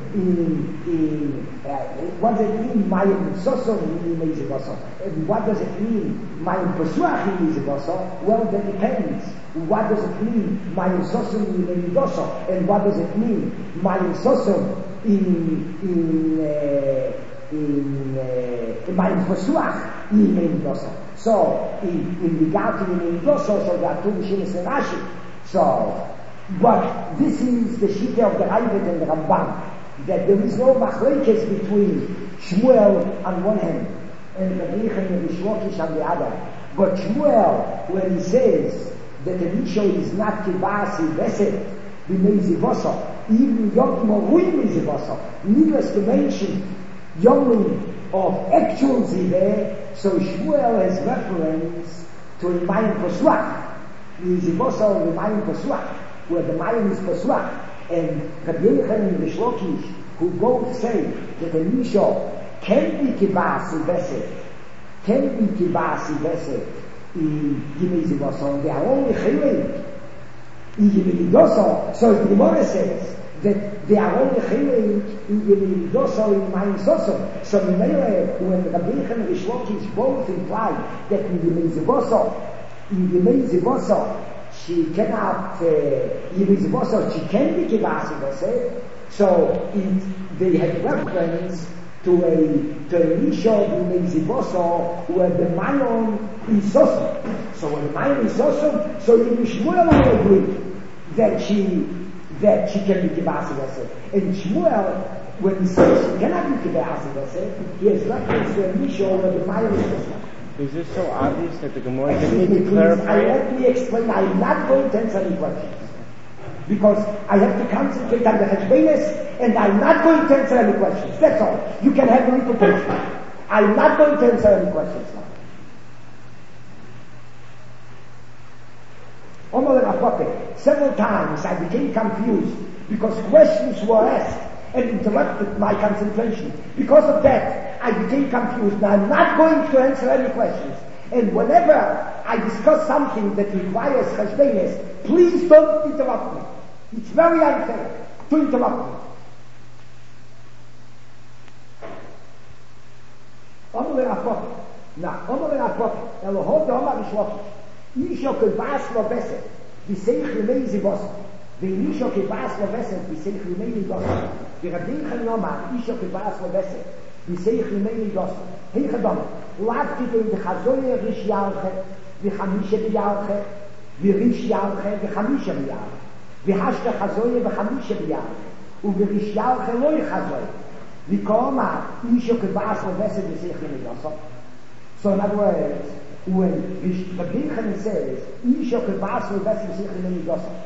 what does it mean, Mayim Soso in Yimei Doso? And what does it mean, Mayim Pesuach in Yimei Doso? Well, that depends. What does it mean, Mayim Soso in Yimei Doso? And what does it mean, Mayim Soso in Mayim Pesuach in Yimei Doso? So, in regard to Yimei Doso, so there are two Mishinas and Rashi. So, but this is the Shita of the Ravid and the Ramban, that there is no machlekes between Shmuel on one hand and Rabbi Yochanan and Rish Lakish on the other. But Shmuel, when he says that the Misha is not kibas vessel, B'mei Zivoso, even Yom Moruim Zivoso, needless to mention Yom of actual Ziveh, so Shmuel has reference to the Mayim Pesuach, the Zivoso, the Mayim Pesuach, where the Mayim is Pesuach. And Rabbi Yochanan and Rish Lakish, who both say that the Misha can be kibas vessel in Yimei Doso, they are only chilek in Yimei Doso. So the Gemara says that they are only chilek in Yimei Doso in Mayim Soso. So when Rabbi Yochanan and Rish Lakish both imply that in Yimei Doso she cannot, she can be kibas vessel. So they have reference to a Misha Yimei Doso where the Mayim is Soso. So when the Mayim is Soso, so Shmuel will agree that she can be kibas vessel. And Shmuel, when he says she cannot be kibas vessel, he has reference to a Misha where the Mayim is Soso. Is this so obvious that the Gemara didn't need to clarify it? Let me explain. I'm not going to answer any questions because I have to concentrate on the Heshbenes, and I'm not going to answer any questions. That's all. You can have your interpretation. I'm not going to answer any questions now. Several times I became confused because questions were asked, and interrupted my concentration. Because of that, I became confused, and I'm not going to answer any questions. And whenever I discuss something that requires cheshbenes, please don't interrupt me. It's very unfair to interrupt me. Omar Rapop. Now, Omar Rapop, Elohot Omar Ishlokish. Isho kebas lo besser, viseich limei zivos. Ve'isho kebas lo besser, viseich limei zivos. Ve'rabdin chan yomar, isho kebas lo besser, viseich limei zivos. Hei chadom, lavti in de chazoye rish yalche, v'chamisha b'yalche, v'rish yalche, v'chamisha b'yalche. V'hashta chazoye v'chamisha b'yalche, u'v'rish yalche lo yichazoye. V'komar, isho kebas lo besser, viseich limei zivos. So in other words, when the Binchanan says, Isha Kebasu Vesel Sichel Dosa.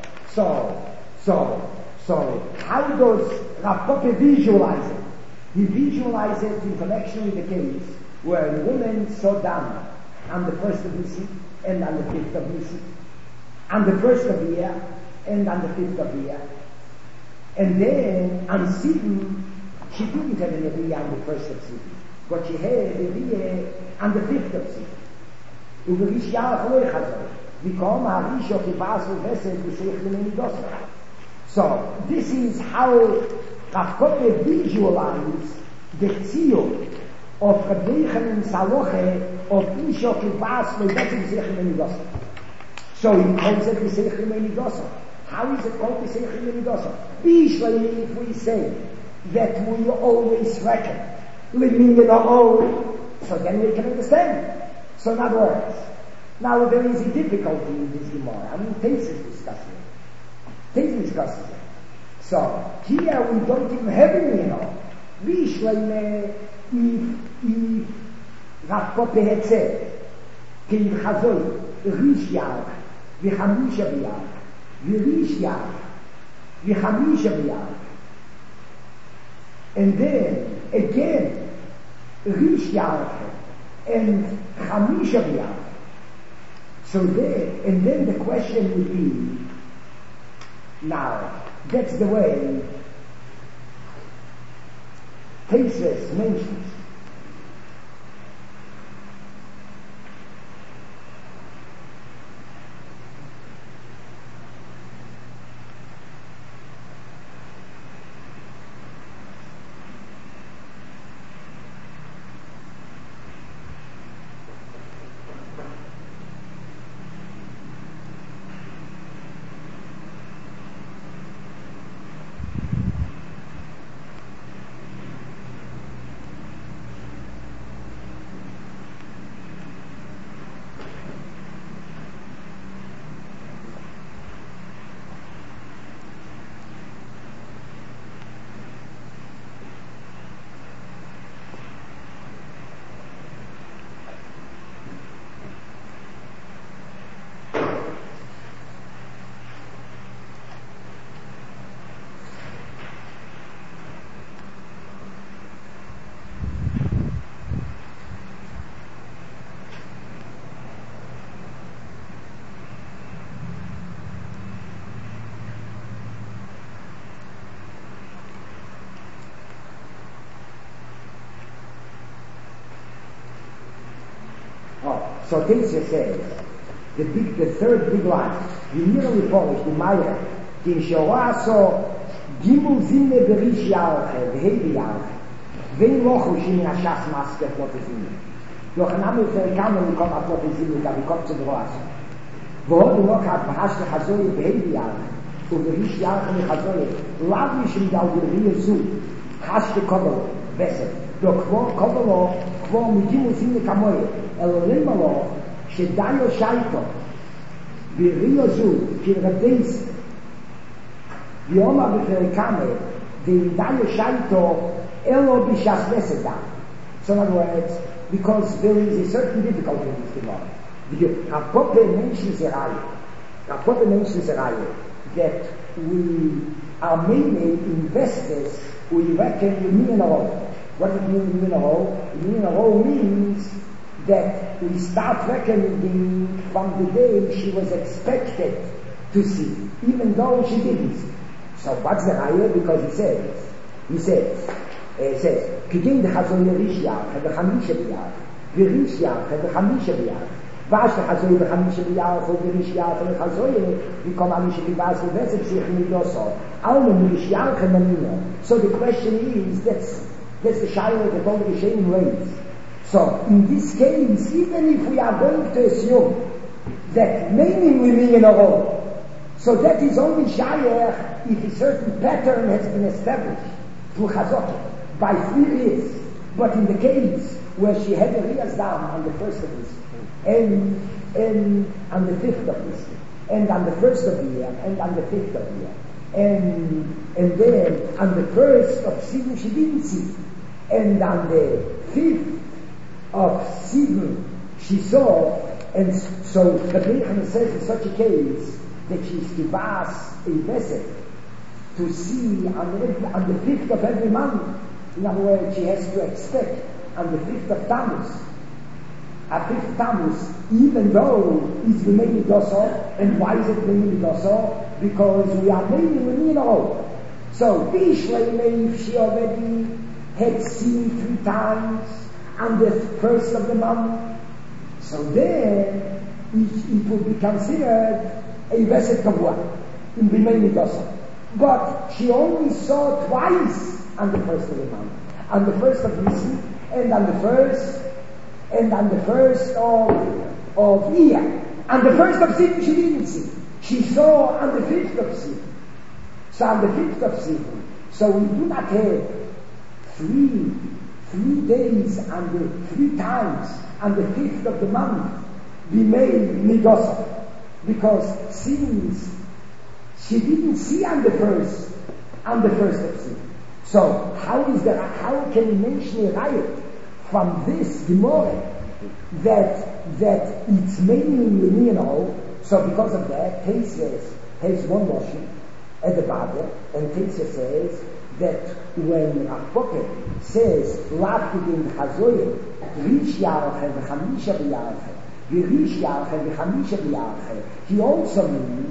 So, how does Rav Pope visualize it? He visualizes it in connection with the case where a woman saw down on the first of Nisi and on the fifth of Nisi, on the first of the year and on the fifth of the year. And then on Sidon, she didn't have any Riyah on the first of Sidon, but she had a Riyah on the fifth of Sidon. ובריש יערך לא יחזור. Because הריש או כיבאס ובסד ושייך למני דוסר. So, this is how Rav Koppe visualize the tziyut of Rabbi Yechanan Saloche of Ish או כיבאס ובסד ושייך למני דוסר. So, he calls it ושייך למני דוסר. How is it called ושייך למני דוסר? Usually, if we say that we always reckon living in our own, so then we can understand. So in other words, now there is a difficulty in this Gemara. I mean, Tais is discussing it. So here we don't even have any, Vishleime, if Rav Poppe had said, Ki Chazoi, Rish Yach, Vichamisha B'Yach, Virish Yach, Vichamisha B'Yach, and then again, Rish Yach, and Chamisha B'Yach. So there, and then the question would be, now, that's the way Tesis mentions. So Teisha says, the third big line, the nearly Polish, the Maya, Kim Shoaso, Gimel Zine Berish Yalche, the Hebi Yalche, Vein Lochu Shimi Ashas Maske Plotezine. Doch an Amel Ferikamen we come at Plotezine, da we come to the Roaso. Wohod Lok hat Bahashke Chazoye, the Hebi Yalche, und Berish Yalche mi Chazoye, Lavish im Dalgurriye Zu, Hashke Kodolo, Besser. Doch Kodolo, Kvo mi Gimel Zine Kamoye, אלוהים עלו שדיו שייטו בריאו זו כרדייס ויומא בפרקמה דיו שייטו אלו בשעס וסדה. So in other words, because there is a certain difficulty in this Gemara. Rav Poppe mentions a raya that we are mainly investors, we reckon we mean a row. What does it mean in a row? In a row means that we start reckoning from the day she was expected to see, even though she didn't see. So what's the raya? Because he says, He says, כגין דחזוי רישיח, וחמישה ביח, ורישיח, וחמישה ביח, ואש לחזוי וחמישה ביח, ורישיח, וחזוי, וכל אמישה ביבאס ובסק שיחמי דוסו, alma רישיח וממינו. So the question is, that's the shaila that all the Rishonim raised. So, in this case, even if we are going to assume that many women in a row, so that is only shaykh if a certain pattern has been established through Chazot by 3 years. But in the case where she had a riyaz down on the first of this, and on the 5th of this, and on the 1st of the year, and on the 5th of the year, and then on the 1st of Sivan she didn't see, and on the 5th of Sivan she saw, and so the Beicham says in such a case that she is kivas a vessel to see on the 5th of every month. In other words, she has to expect on the 5th of Tammuz, a 5th Tammuz, even though it's remaining doso. And why is it remaining doso? Because we are mainly women all. So Bishleme, if she already had seen 3 times on the 1st of the month, so then it would be considered a Veset Kavua in remaining doso. But she only saw twice on the 1st of the month, on the 1st of Nisan, and on the 1st of Iyar. On the 1st of Sivan she didn't see. She saw on the 5th of Sivan. So on the 5th of Sivan. So we do not have three days and 3 times on the 5th of the month be made Nidosa. Because since she didn't see on the 1st of Sivan. So how can we mention a riot from this Gemara that it's mainly So because of that, Teisha has one lotion at the bottom, and Teisha says that when Rachpoke says Lavkidin Chazoyim Rish Yarche v'Chamisha b'Yarche v'Rish Yarche v'Chamisha b'Yarche, he also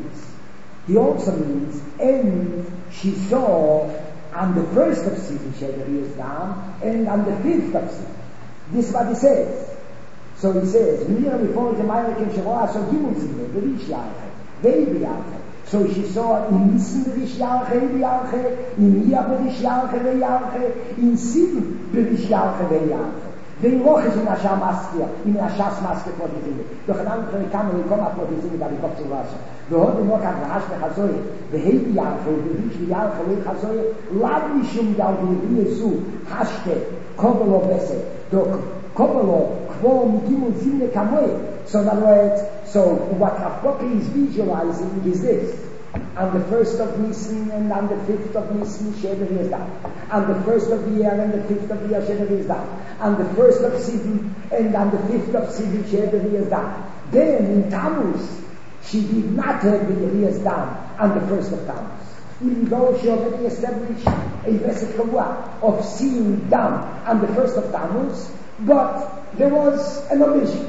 means and she saw on the 1st of Sivan she had her ears down, and on the 5th of Sivan. This is what he says. So he says, Mira before the American Shavuot, so Gimel Sivan, the Rish Yarche, Ve'Ibi Yarche. So she saw in Nisan the Rish Yarche, Ve'Ibi Yarche, in Iyar the Rish Yarche, Ve'Ibi Yarche, in Sivan the Rish Yarche, Ve'Ibi Yarche. Ve'in Roch is in Ashar Maske, in Ashar's Maske for the Zimmer. Doch an andere Kammer, we come up for the Zimmer, that we come to Russia. והוד אינו כאן רעש לחזוי והידי ירחו וריש וירחו לחזוי לאו משום דלבי יזו השתה קובלו בסד דוק קובלו כמו מגימו זימנה כמוי. So in other words, so what Rachpoke is visualizing is this: on the 1st of Nisan and on the 5th of Nisan Sheder is down, on the 1st of the year and the 5th of the year Sheder is down, on the 1st of Sivan and on the 5th of Sivan Sheder is down. Then in Tammuz she did not have the Yeriyas down on the 1st of Tammuz, even though she already established a Veset Kavua of seeing down on the 1st of Tammuz, but there was an omission.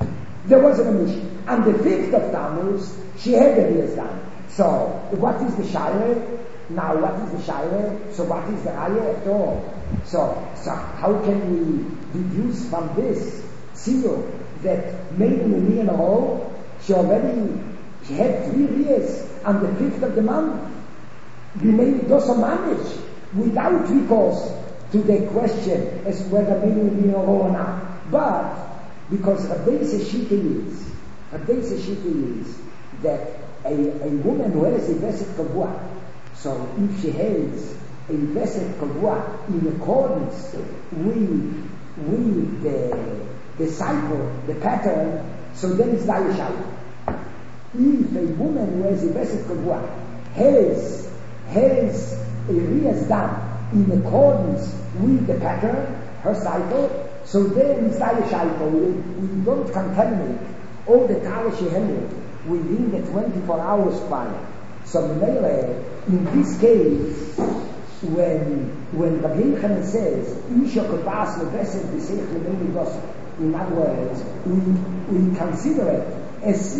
On the 5th of Tammuz, she had the Yeriyas down. So, what is the Shaila? Now, what is the Shaila? So, what is the Raya at all? So how can we deduce from this seal that made in the knee and all? She had 3 years on the 5th of the month. We made it also manage without recourse to the question as to whether maybe we be or not. But because Rabbi Shita is that a woman who has a Veset Kavua, so if she has a Veset Kavua in accordance with the cycle, the pattern, so then it's Dayashayah. If a woman who has a Veset Kavua has a Riyaz Dam in accordance with the pattern, her cycle, so then it's Dayashayah. We don't contaminate all the Tala she handled within the 24 hours prior. So in this case, when Rabbi Yochanan says, Isha Kopas Leveset B'Seich Lemeini Dosa, in other words, we consider it as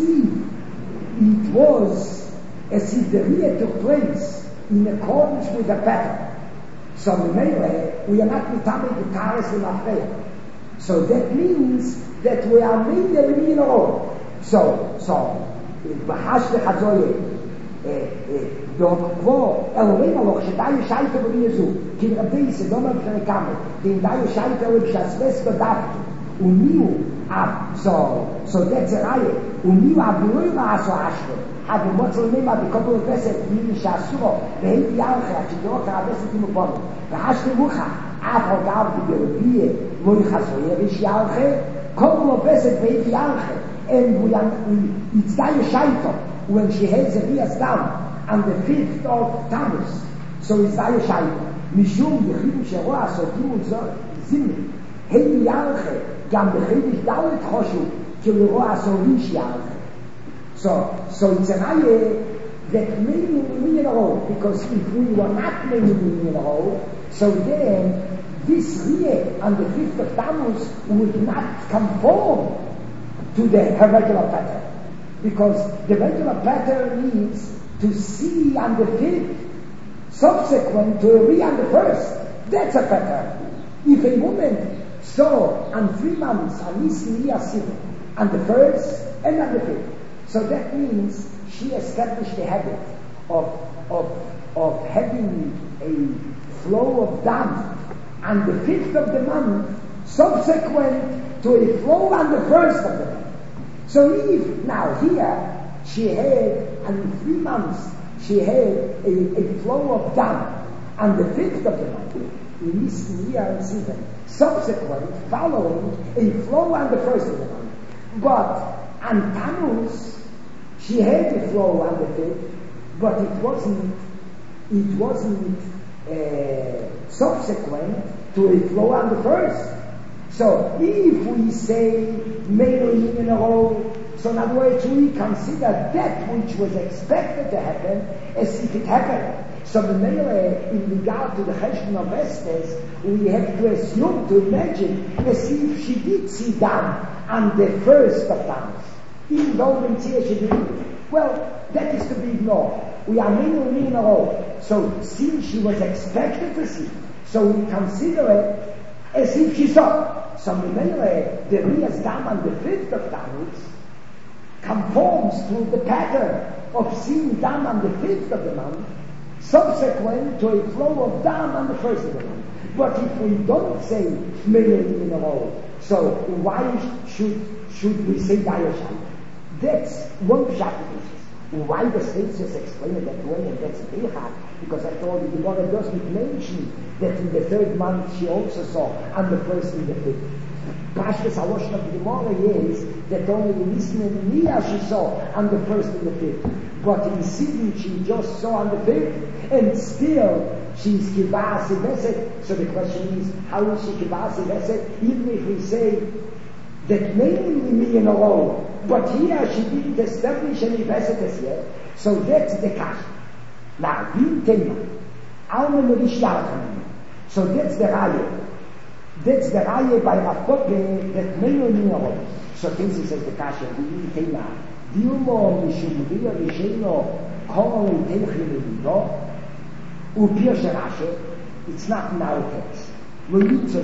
if the Riyah took place in accordance with the pattern. So we are not mitame the talis in Afreya. So that means that we are made a minor. So Bahashte Chazoye, Dokvo, Elohim Aloch, Shedayu Shaita B'Yezu, Kin Rabbi Sedoma B'Chanekame, Din Dayu Shaita B'Shasves B'Davtu, Umiu Ab, so that's a Raye, Umiu Abirui Ra'aso Ashre, Habu Motzol Nema B'Kobol Veset, Mimi Shasuro, V'Hei Yarche, Achidoka Aveset Imuponu, Bahashte Mucha, Ab Hogav B'Gerubie, Moi Chazoye Rish Yarche, Kobol Veset V'Hei Yarche, and it's Dayu Shaita, when she has a Rias down on the 5th of Tammuz, so it's Dayu Shaita. Mishum Yechim Sheroa so Timul Zimni Hei Yarche Gam Bechidish Dalet Choshu Ki Leroa so Rish Yarche. So it's an ayah that many in a row, because if we were not many in a row, so then this year on the 5th of Tammuz would not conform to the regular pattern, because the regular pattern is to see on the 5th subsequent to a re on the 1st. That's a pattern. If a woman saw on 3 months on Nisan Yassim on the 1st and on the 5th, so that means she established a habit of having a flow of dam on the 5th of the month subsequent to a flow on the 1st of the month. So if now here she had on 3 months she had a flow of dam on the 5th of the month, in Nisan Iyar and Sivan, subsequent, following a flow on the 1st of the month. But on Tammuz, she had a flow on the 5th, but it wasn't subsequent to a flow on the 1st. So if we say male in a row, so in other words, we consider that which was expected to happen as if it happened. So the male, in regard to the Cheshbon of Estes, we have to assume, to imagine, as if she did see down on the 1st of Tammuz. Even though in Tzir she didn't. Well, that is to be ignored. We are male in a row. So since she was expected to see, so we consider it as if she saw. So the Rias Dam on the 5th of Tammuz conforms to the pattern of seeing Dam on the 5th of the month, subsequent to a flow of Dam on the 1st of the month. But if we don't say million in a row, so why should we say Dayashai? That's one pshat. Why the states just explain it that way, and that's Beichad, because I told you the Gemara doesn't mention that in the 3rd month she also saw on the 1st and the 5th. Pashtas Haloshon of the Gemara is that only in Nisan and Iyar she saw on the 1st and the 5th. But in Sidon she just saw on the 5th, and still she's Kibasi Veset. So the question is, how is she Kibasi Veset? Even if we say that mainly me in a row, but here she didn't establish any Veset yet, so that's the cash. Now, Vim Tema, Alma Merish Yarchan. So that's the Raya. That's the Raya by Rafoke that mainly me in a row. So Tinsi says the cash, Vim Tema, Dilmo Mishum Ria Risheno, Kol Teichim Vido, Upir Sherashe. It's not in our text. So it's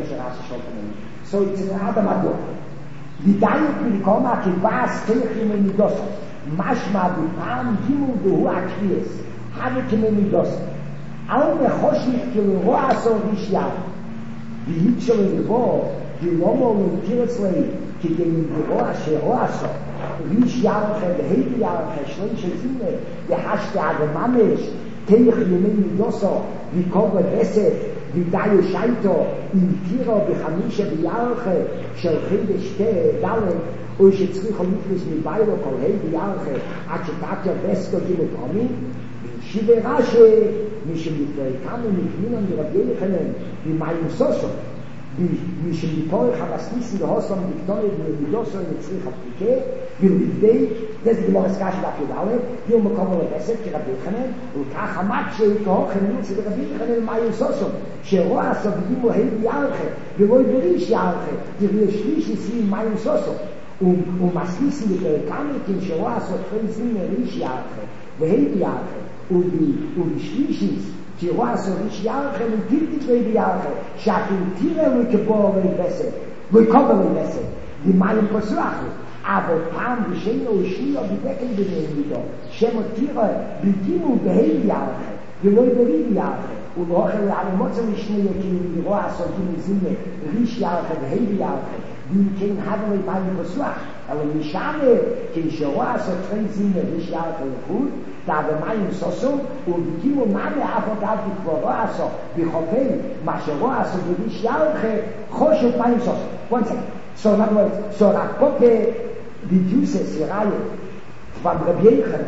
in Adam Ador. Vidayut Milikoma Kivas Teichim Vidosa. Mashma Bipam Gimu Duhu Akvies. Havikim Vidosa. Al Mechoshik Kiluroa So Rishyam. Vihitchel Vivo, Vilomo Vikireslei, Kidim Viroa Sheroa So. Rishyam Heviam Heshlein Shezine, Vihashte Agamamesh, Teichim Vidosa, Vikova Veset. Vidayu Shaito in Tiro Bechamisha Biarche Shel Chide Shte Dalet O Shetzricho Miklis Mibayro Kol Hei Biarche Ad Shetatya Vesko Gile Tomi Shive Rashe Mishim Yitrei Kamen Mikminon Mirabye Yechanen Vimayim Sosho Mishim Yitrei Chavasnissen Gehosom Viktorie Vidoso Yitzricho Pike Vilvidei Das die Gemara Skash dafür alle, die kommen besser zu Rabbi Chanan und Kachamat sheitoch in zu Rabbi Chanan mai sosom, sheroa so bimo hei yarche, bimo berish yarche, die shlishi si mai sosom. Maslissen mit der Kamit in sheroa so prinzin rish yarche, hei yarche und die shlishi תראו עשו איש ירחה ותלתי בבי ירחה שאתם תראה לו כבור לבסד לא יקובר לבסד דמיים פסוחו אבל פעם בשנו ושניו בדקן ביניהם איתו שמו תראה בלתימו בהי ירחה ולא בריב ירחה ולאוכל לעלמוצה לשני יקים תראו עשו כמזינה ריש ירחה והי ירחה ואם כן הבא לביים פסוח אבל משם כשרו עשו תרי זינה ריש ירחה לחוד da be mein soso und die mo mame avodat die voraso die hotel machero aso die shalche khoshe mein soso one second so now so that poke the juices siraye from the biechen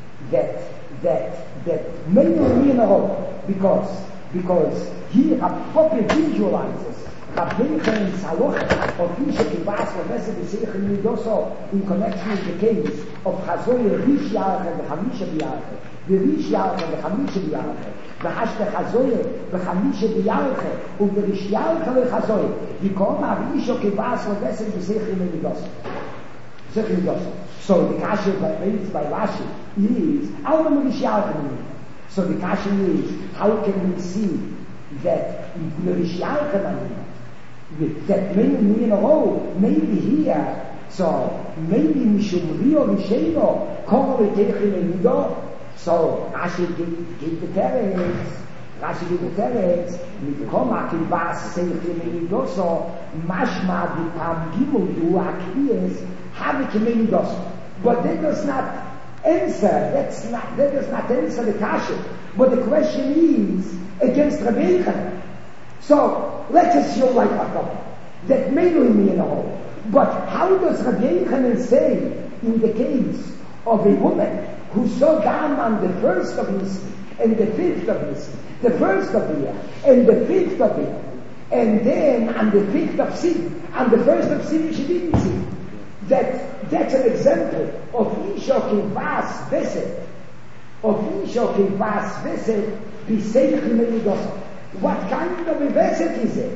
that many mineral because he a poke visualizes Rabbeinu Saloch of Isha Kibas of Vesed Yisech Midoso in connection with the case of Chazoye Rish Yarach and the Chamisha B'Yarach the Rish Yarach and the Chamisha B'Yarach the Hashte Chazoye the Chamisha B'Yarach and the Rish Yarach and the Chazoye Yikom Av Isha Kibas of Vesed Yisech Midoso so the Kasha raised by Rashi is Alma Rish Yarach so the Kasha is how can we see that the Rish Yarach that many in a row, maybe here, so maybe Mishum Rio Misheno, Koro Techin and Nido, so Rashi gave the Teretz, Mikoma Kibas Seichin and Nido, so Mashma Bipam Gimel Du Akiyas, Havikim and Nido. But that does not answer, that does not answer the Kasha. But the question is against Rabbeinu. So, let's assume like a couple, that may not mean a whole. But how does Rabbi Yochanan say in the case of a woman who saw down on the first of Nisan and the fifth of Nisan, the first of the year and the fifth of the year, and then on the fifth of Sivan, on the first of Sivan she didn't see. That's an example of Isha Kivas Vesed, B'Seich Menidosa. What kind of a vesset is it?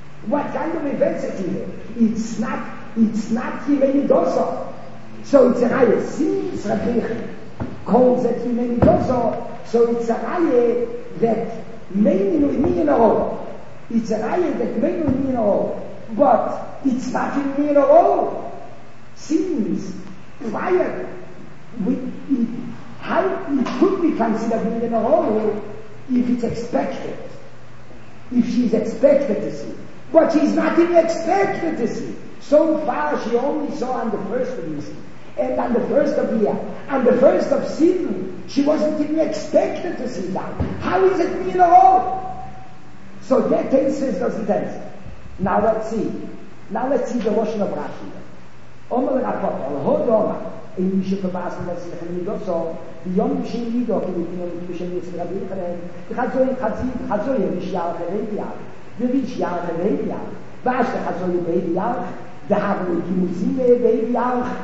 It's not Yimenidoso. So it's a raya. Since Rabbeinu calls it Yimenidoso, so it's a raya that may not mean at all. It's a raya that may not mean at all. But it's not in mean at all. Since prior, how it could be considered mean at all if it's expected. If she's expected to see. But she's not even expected to see. So far she only saw on the first of Nisan and on the first of the year. On the first of Sivan, she wasn't even expected to see that. How is it mean at all? So that answer doesn't answer. Now let's see the Rosh of Rashi. Omer Rakot, Al-Hod Omer, in Misha Kavas and Vesich Midoso, the Yom Shin Mido, the Misha Yisrael Rabbi Yochanan, the Chazoye Rish Yarach and Revi Yarach, the Rish Yarach and Revi Yarach, Vash the Chazoye Revi Yarach, the Havli Kimuzime Revi Yarach.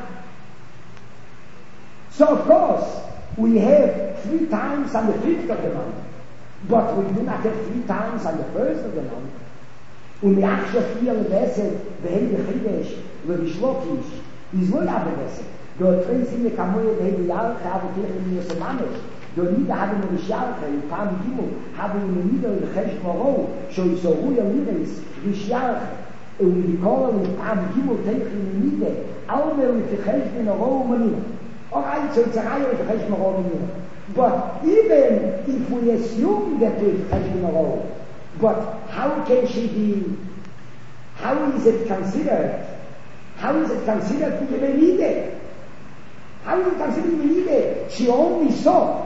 So of course, we have 3 times on the 5th of the month, but we do not have 3 times on the 1st of the month. We actually feel the Vesed, the Heide Chidesh, the Rishlokish, is not a Vesed. Dort treffen die Kamoye der Jahre haben wir in Jerusalem. Dort nie haben wir die Jahre in Pam Gimo haben wir wieder in Chesh Moro schon so ruhig ist die Jahre und die Kohle in Pam Gimo tegen nie alle mit die Chesh in Moro Mani. Alright, so it's a higher Chesh Moro Mani. But even if we assume that we Chesh Moro, but how can she be? How is it considered? How is it considered to be Menide? How is it considered Menide? She only saw.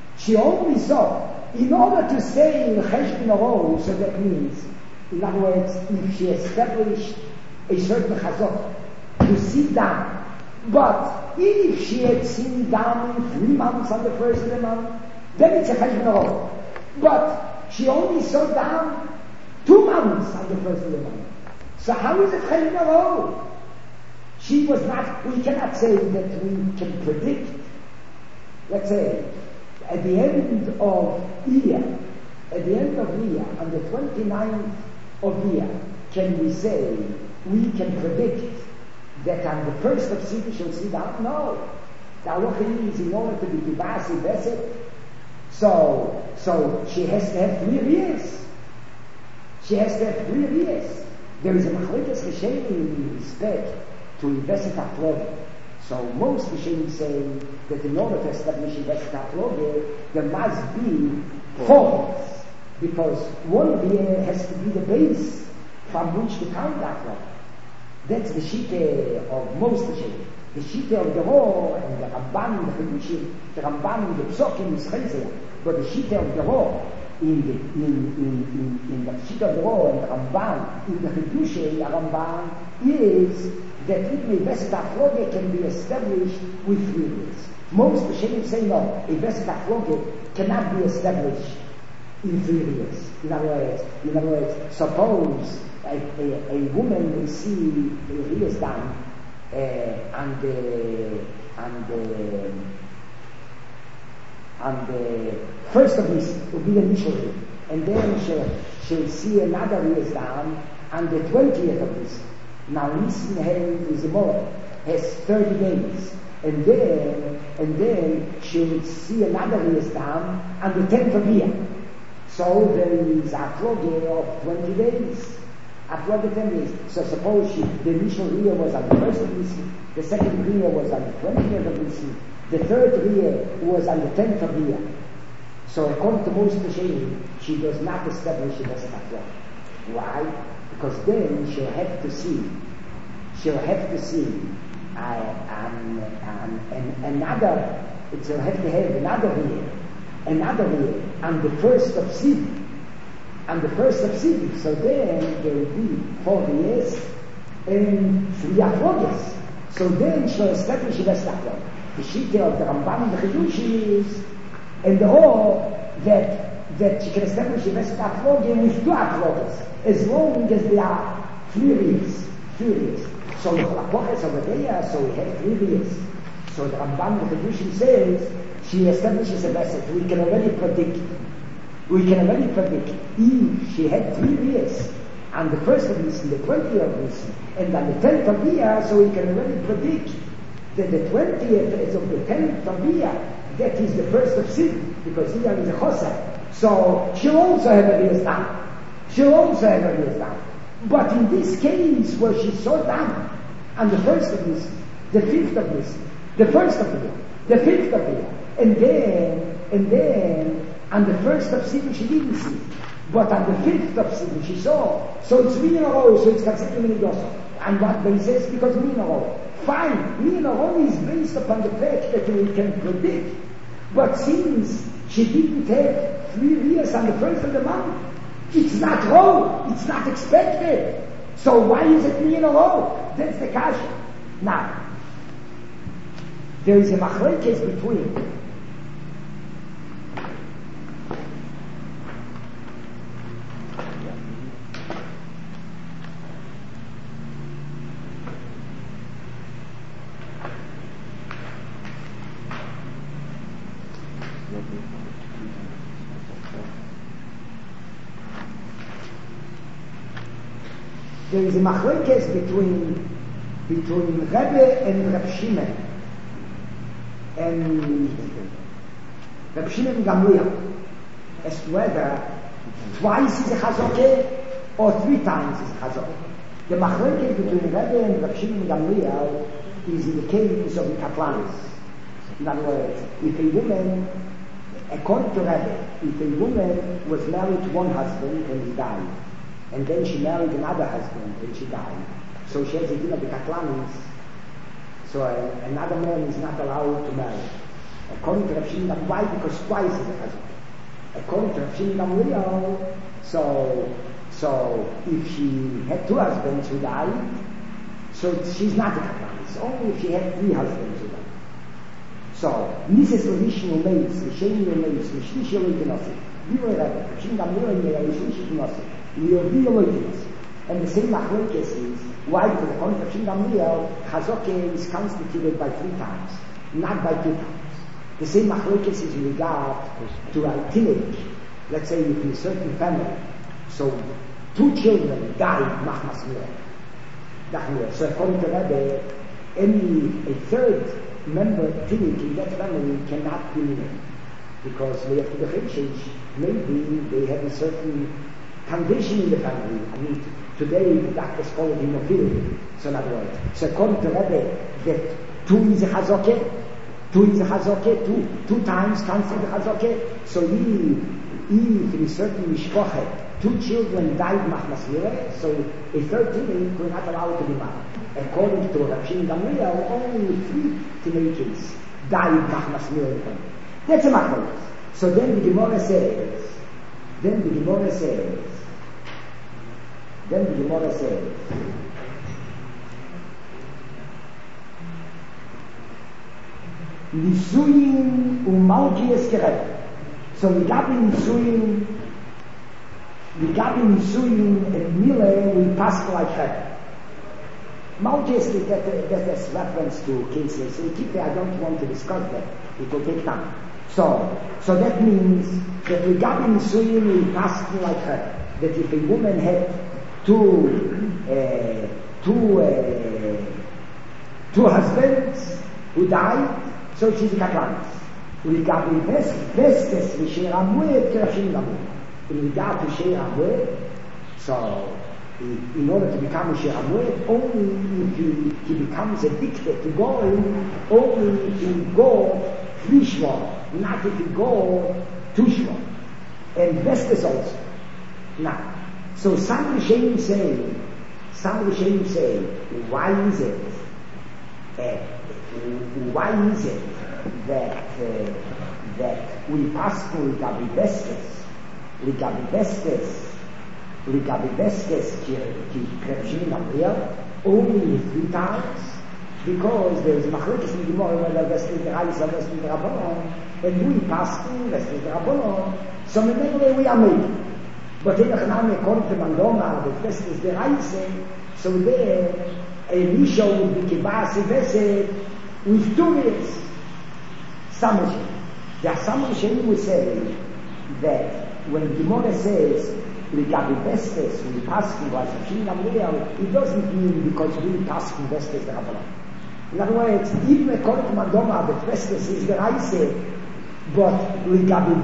In order to say in Chesh in a row, so that means, in other words, if she established a certain chazot to sit down, but if she had seen down in 3 months on the first of the month, then it's a Chesh in a row. But she only saw down 2 months on the first of the month. So how is it Chesh in a row? She was not, we cannot say that we can predict, let's say, at the end of year, on the 29th of year, can we say, we can predict that on the 1st of Sivan she'll see that? No. The halacha is in order to be Kivas Vesed, So she has to have 3 years. She has to have 3 years. There is a machlekes Rishonim in respect to University Aploge. So most Rishonim say that in order to establish University Aploge, there must be 4 years. Because 1 year has to be the base from which to count Aploge. That's the Shitte of most Rishonim. The Shitte of the Ro and the Ramban, the Chedushim, the Ramban, the Psokim is Chayzer. But the Shitte of the Ro in the Shitte of the Ro and the Ramban, in the Chedushim, the Ramban is that even a Vesed Aploge can be established with 3 years. Most Rishonim say no, a Vesed Aploge cannot be established in 3 years. In other words, suppose a woman will see a year's done and the first of this will be the initial year, and then she'll see another year's down and the 20th of this. Now listen, is a more has 30 days, and then she'll see another year's down and the 10th of year. So there is a Aploge of 20 days. Aploge 10 days. So suppose the initial year was on the 1st of this, the second year was on the 20th of this, the third year was on the 10th of the year. So according to most Rishonim, she does not establish it as a Aploge. Why? Because then she'll have to see another, she'll have to have another year, and the first of Siv, so then there will be 4 years and 3 Aploges. So then she'll establish it as a Aploge. The Shitte of the Ramban and the Chedushim is, and the whole that she can establish a Vesed Aploge with 2 Aploges, as long as they are 3 years. So the Aploges over there, so we have 3 years. So the Ramban and the Chedushim says, she establishes a Vesed. We can already predict if she had 3 years, and the first of this, the 20th of this, and on the 10th of the year, so we can already predict that the 20th is of the 10th of the year, that is the first of Siv, because here is a Chosa. So she'll also have a year's down. But in this case, where she saw down, on the first of this, the 5th of this, the first of the year, the 5th of the year, and then on the 1st of Siv she didn't see, but on the 5th of Siv she saw. So it's me in a row, so it's considered Minidoso. On what basis? Because me in a row. Fine, me in a row is based upon the fact that we can predict. But since she didn't have 3 years on the 1st of the month, it's not row, it's not expected. So why is it me in a row? That's the kasha. Now, there is a machlekes between there is a machlekes between Rebbe and Reb Shimon and Reb Shimon Gamliel as to whether twice is a chazokeh or 3 times is a chazokeh. The machlekes between Rebbe and Reb Shimon Gamliel is in the case of the Katlanis. In other words, if a woman, according to Rebbe, if a woman was married to one husband and he died, and then she married another husband and she died, so she has a din of the Katlanis, so another man is not allowed to marry. According to Rav Shimon, why? Because twice is a husband. According to Rav Shimon Gamliel, so if she had 2 husbands who died, so she's not a Katlanis. Only if she had 3 husbands who died. So, Nises Rishon Umeitz, Rishon Umeitz, Rishlish Yoleitinosi, Biro Rebbe, Rav Shimon Gamliel, Rishlish Yoleitinosi, and the same machlekes is why, because according to Rav Shimon Gamliel, chazokeh is constituted by 3 times, not by 2 times. The same machlekes is in regard to a teenage. Let's say if in a certain family, so 2 children died, machmas mirah. So according to Rebbe, a 3rd member teenage in that family cannot be married. because we have to be maybe they have a certain condition in the family. I mean, today the doctors call it hemophilic. So in other words, so according to Rebbe, that two is a chazokeh, two times constant chazokeh. So if in a certain mishpoche, 2 children died machmasmire, so a third teenage were not allowed to be married. According to Rav Shimon Gamliel, only 3 teenagers died machmasmire. That's a machlokes. So then the Gemara says, Nisuyin umalkies gerät. So we got in Nisuyin and Mile, we passed like that. Malkies, that's reference to cases. So I don't want to discuss that. It will take time. So that means that we got in Nisuyin, we passed like her. That if a woman had two husbands who died, so she's a katlanis. We got in Vestes, we share Amued, Kerashim Lamu. In regard to share Amued, so in order to become a share Amued, only if he becomes addicted to going, only if he go 3 shvot, not if he go 2 shvot. And Vestes also. Now, so some Rishonim say, why is it that we pass to Gabi Vestes, only 3 times? Because there is machlokes in the Gemara whether Vestes the Reis or Vestes the Rabbanon, and we pass to Vestes the Rabbanon, so mainly we are made. But in Echname, according to Mandoma, the Vestes the Reis, so there Elisha would be Kibasi Vesed with 2 years. Some Rishonim. There are some Rishonim who say that when the Gemara says Ligabi Vestes, we pass to was a Shin Gamliel, it doesn't mean because we pass to Vestes the Rabbanon. In other words, even according to Mandoma, the Vestes is the Reis, but Ligabi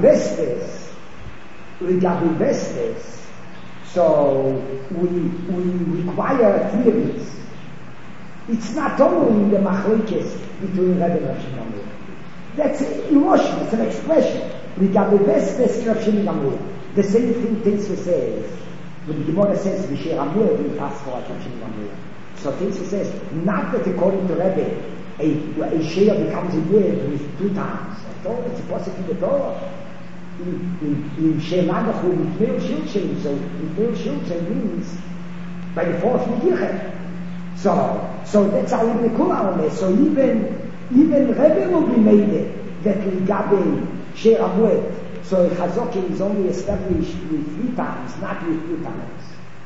Vestes, so we require 3 years. It's not only the machlokes between Rebbe and Rav Shimon Gamliel. That's emotion, it's an expression. Ligabi Vestes, Rav Shimon Gamliel. The same thing Tetzvah says. When the Gemara says, V'sher Amued, we pass for Rav Shimon Gamliel. So Tetzvah says, not that according to Rebbe, a share becomes a word with 2 times. At all, it's a positive at all. In Shemanachu, with Meir Shilchen, so Meir Shilchen means by the 4th Megillah. So that's how even the Kula. So even Rebbe will be made it, that Ligabe Share Amued. So Chazokeh is only established with 3 times, not with 2 times.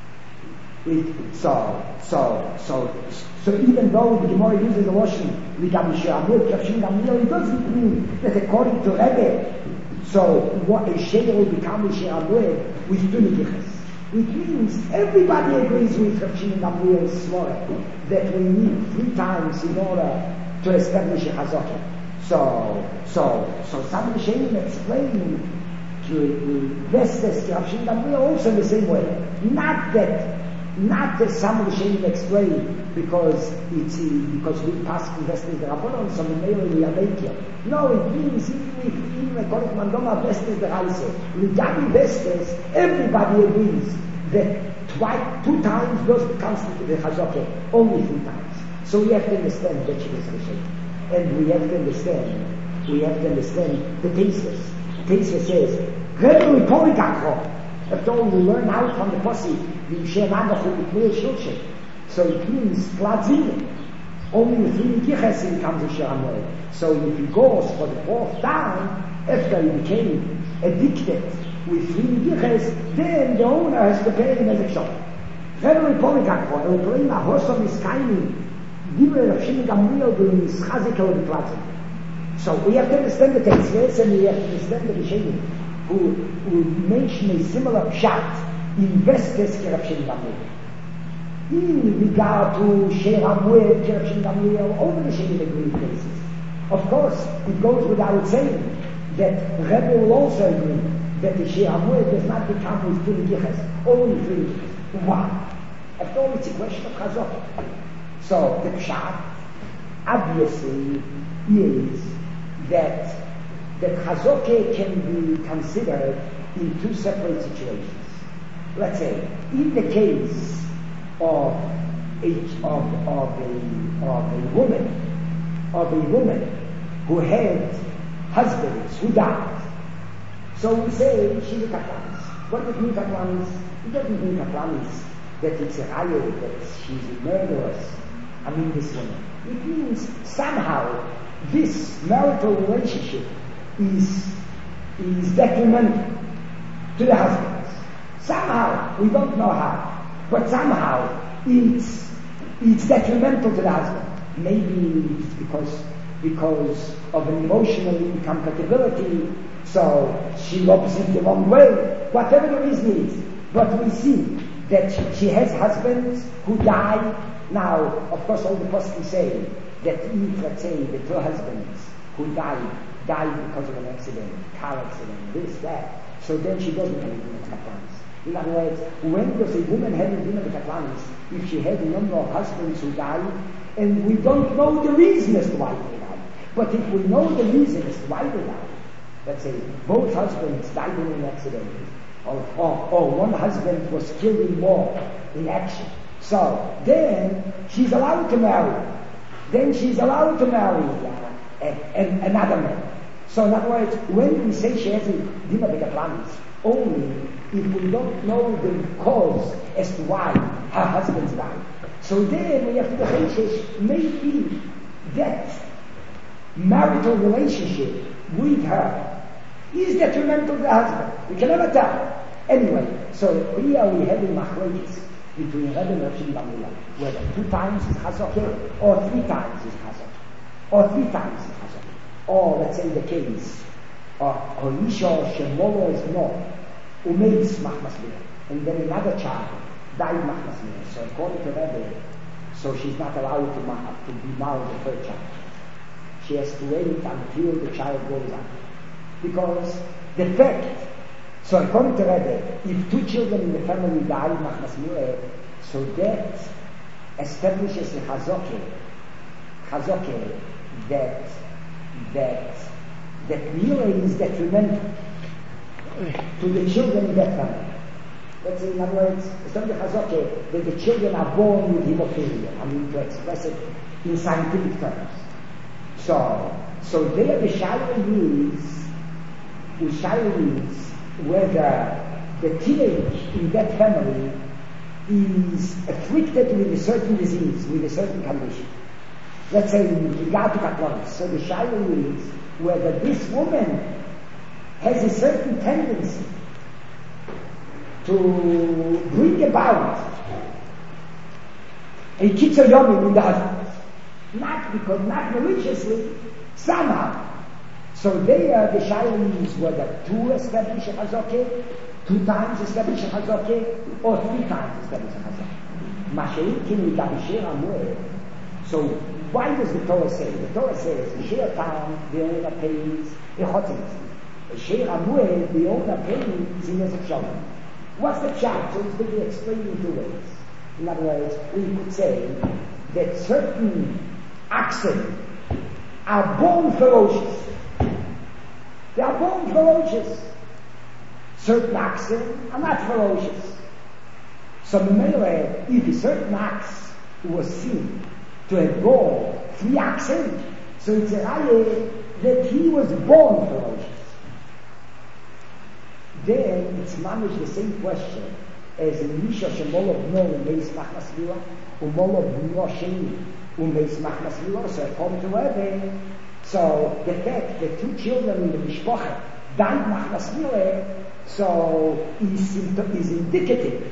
So even though the Gemara uses the washing, Ligabe Share Amued, Kerashim Gamliel, it doesn't mean that according to Rebbe, so what a share will become a share Amued with 2 negiches. It means everybody agrees with Rav Shimon Gamliel's svara that we need 3 times in order to establish a chazokeh. So some Rishonim explain to Vestes to Rav Shimon Gamliel also in the same way. Not that some Rishonim explain because we pass to Vestes the Rabbanon, so we are making. No, it means even according to Mandoma, Vestes the Reis. Regarding Vestes, everybody agrees that 2 times doesn't constitute the chazokeh, only 3 times. So we have to understand that she is Rishonim. And we have to understand the Tetzvah. Tetzvah says, Rebbe Poligakro. After all, we learn out from the Posse, the Shem Anachu with Meir Shilchen. So it means Pladzine. Only with 3 Negiches he becomes a Share Amued. So if he goes for the 4th time, after he became addicted with 3 Negiches, then the owner has to pay him as a shop. Rebbe Poligakro, and we bring a Hosom is Kaini, Dibre Rav Shimon Gamliel doing his Chazik or the Pladzine. So we have to understand the Tetzvah, and we have to understand the Rishonim who mention a similar pshat in Vestes Rav Shimon Gamliel. In regard to Share Amued, Rav Shimon Gamliel, all the Rishonim agree with cases. Of course, it goes without saying that Rebbe will also agree that the Shir HaMoed does not become with three giches, only three giches. Why? After all, it's a question of Chazok. So the Pshat obviously is that the Chazok can be considered in two separate situations. Let's say, in the case of a woman who had husbands who died. So we say she's a Katlanis. What does it mean Katlanis? It doesn't mean Katlanis that it's a raya, that she's a murderess. I mean this woman. It means somehow this marital relationship is detrimental to the husbands. Somehow, we don't know how, but somehow it's detrimental to the husband. Maybe it's because of an emotional incompatibility, so she loves him the wrong way, whatever the reason is. But we see that she has husbands who die. Now, of course, all the poskim say that if, let's say, the two husbands who died because of an accident, car accident, this, that, so then she doesn't have anything with Katlanis. In other words, when does a woman have a dinner with Katlanis? If she had a number of husbands who died, and we don't know the reason as to why they died. But if we know the reason as to why they died, let's say both husbands died in an accident, or one husband was killed in war, in action, so then she's allowed to marry. Then she's allowed to marry another man. So in other words, when we say she has a dinner with Katlanis, only if we don't know the cause as to why her husbands died. So then we have to differentiate, maybe that marital relationship with her is detrimental to the husband. We can never tell. Anyway, so here we have a machlokes between Rebbe and Rav Shimon bar Mila, whether 2 times is chazok or 3 times is chazok, or 3 times is chazok. Or let's say the case of Isha Shemolo is not umeis machmas mila, and then another child died machmas mila. So according to Rebbe, so she's not allowed to be married the third child. She has to wait until the child grows up, because the fact. So according to Rebbe, if 2 children in the family die machmas mila, so that establishes a chazoke that mila is detrimental to the children in that family. Let's say, in other words, it's not the chazoke that the children are born with hemophilia. I mean, to express it in scientific terms. So there the shaila is whether the teenage in that family is afflicted with a certain disease, with a certain condition. Let's say in regard to Katlanis. So the shaila is whether this woman has a certain tendency to bring about a kitzur yomim in the husband. Not maliciously, somehow. So there the shaila is whether 2 establish a chazokeh, 2 times establish a chazokeh, or 3 times establish a chazokeh. Masha'inkin Shir HaMoed. So why does the Torah say? The Torah says, the Shir Tam, the owner pays a chotzim. The Shir HaMoed, the owner pays in Nezek Shalom. What's the pshat? So it's going to be explained in 2 ways. In other words, we could say that certain oxen are born ferocious. They are born ferocious. Certain oxen are not ferocious. So if a certain ox was seen to have born 3 oxen, so it's a raya that he was born ferocious. Then it's managed the same question as in Misha Shemolov no umeis machmas mila, umolov no sheni umeis machmas mila. So according to Rebbe, so the fact that 2 children in the mishpacha died machmas mila, so is indicative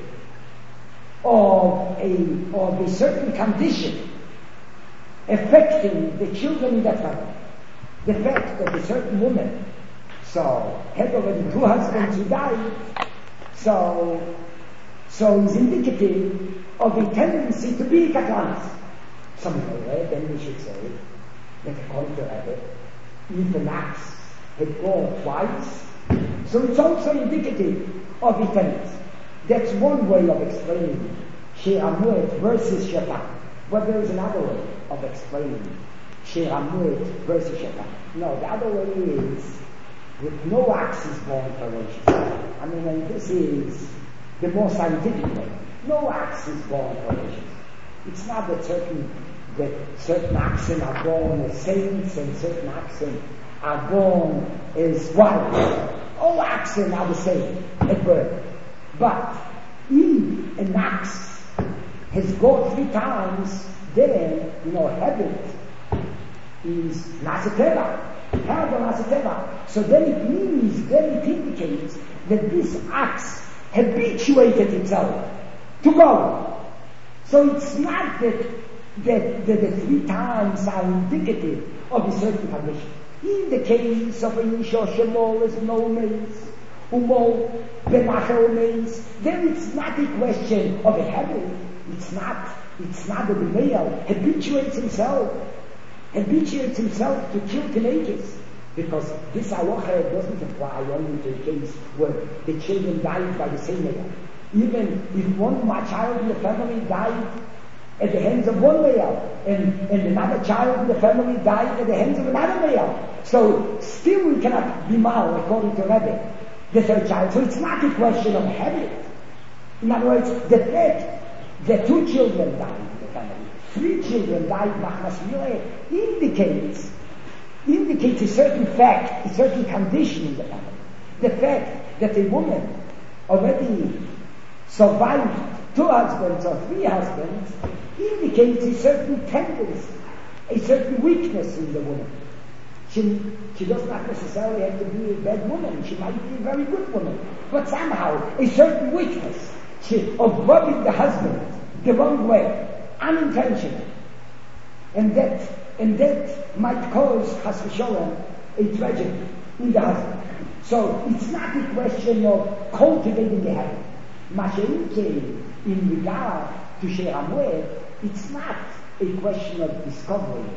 of a certain condition affecting the children in that family. The fact that a certain woman so had already 2 husbands who died, so is indicative of a tendency to be Katlanis. Then we should say that according to Rebbe, if an ox had gone twice, so it's also indicative of eternity. That's one way of explaining She'er HaMoed versus Shabbat. But there is another way of explaining She'er HaMoed versus Shabbat. No, the other way is that no ox is born ferocious. I mean, and this is the more scientific way. No ox is born ferocious. It's not that certain oxen are born as saints and certain oxen are born as wild. All oxen are the same at birth. But if an ox has gone 3 times, then, habit is Nasateva. So then it indicates that this ox habituated itself to go. So it's not that the 3 times are indicative of a certain condition. In the case of an Isha Shemol is no maze, Umol, Benachel maze, then it's not a question of a habit. It's not that the male habituates himself to kill teenagers. Because this halacha doesn't apply only to a case where the children died by the same male. Even if one child in the family died at the hands of one male, and another child in the family died at the hands of another male. So still we cannot be mal, according to Rebbe, the 3rd child. So it's not a question of habit. In other words, the fact that 2 children died in the family, 3 children died machmas indicates a certain fact, a certain condition in the family. The fact that a woman already survived 2 husbands or 3 husbands indicates a certain tendency, a certain weakness in the woman. She does not necessarily have to be a bad woman. She might be a very good woman. But somehow, a certain weakness of rubbing the husband the wrong way, unintentional. And that might cause, chas v'sholem, a tragedy in the husband. So it's not a question of cultivating the habit. Masha'ike, in regard to She'er HaMoed, it's not a question of discovering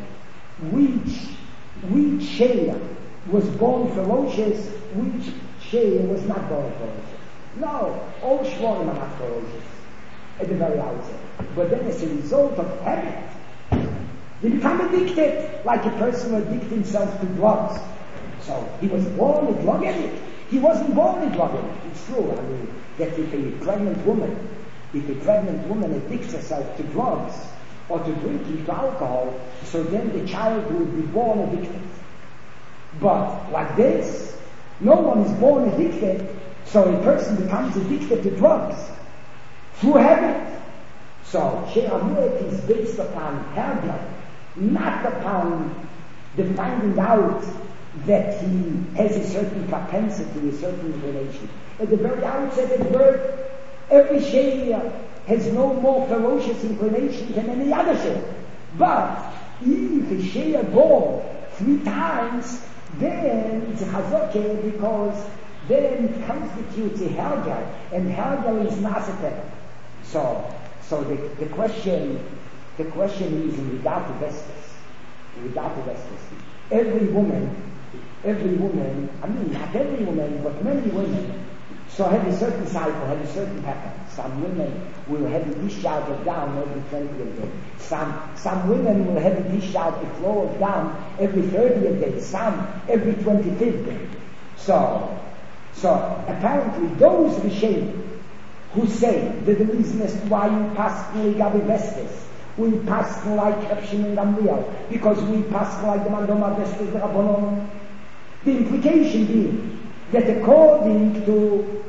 which She'er was born ferocious, which She'er was not born ferocious. No, all Shvorim are not ferocious at the very outset. But then as a result of habit, they become addicted, like a person who addicts himself to drugs. So he was born a drug addict. He wasn't born a drug addict. It's true, I mean, that if a pregnant woman addicts herself to drugs or to drinking, to alcohol, so then the child will be born addicted. But like this, no one is born addicted, so a person becomes addicted to drugs through habit. So She'er HaMoed is based upon habit, not upon the finding out that he has a certain propensity, a certain inclination. At the very outset at birth, every She'er has no more ferocious inclination than any other She'er. But if a She'er born 3 times, then it's a chazokeh, because then it constitutes a hergal, and hergal is nasateh. So the question is in regard to vestes. Every woman, I mean not every woman, but many women, so have a certain cycle, have a certain pattern. Some women will have a discharge of down every 20th day. Some women will have a discharge, a flow of down every 30th day. Some every 25th day. So apparently those Rishonim who say that the reason as to why we pass Gabi Vestes, we pass like Hefshin and Gamliel, because we pass like the Mandoma Vestes, the Rabbanon, the implication being that according to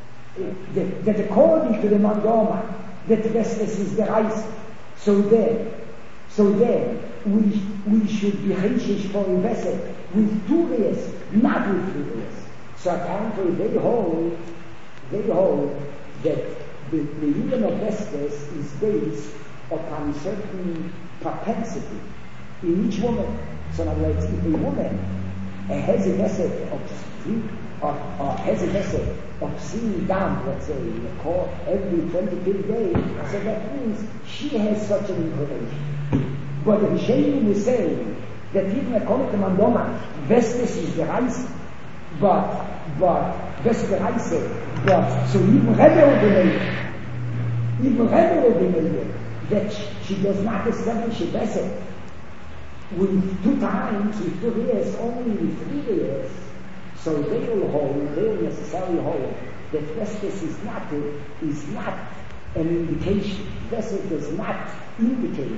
the Mandoma, that Vestes is the Reis, so then we should be Cheshish for a vessel with 2 reas, not with 3 reas. So apparently they hold that the union of Vestes is based upon certain propensity in each woman. So in other words, if a woman has a vessel of sleep, or has a vessel of seeing down, let's say, in the court every 25th day, so that means she has such an inclination. But the Rishonim is saying that even according to Mandoma, Vestes is the Reis, this is what I say. But so even Rebbe will be that she does not establish a vessel with 2 times, with 2 years, only with 3 years. So they will necessarily hold that Vestas is not an indication. Vestas does not indicate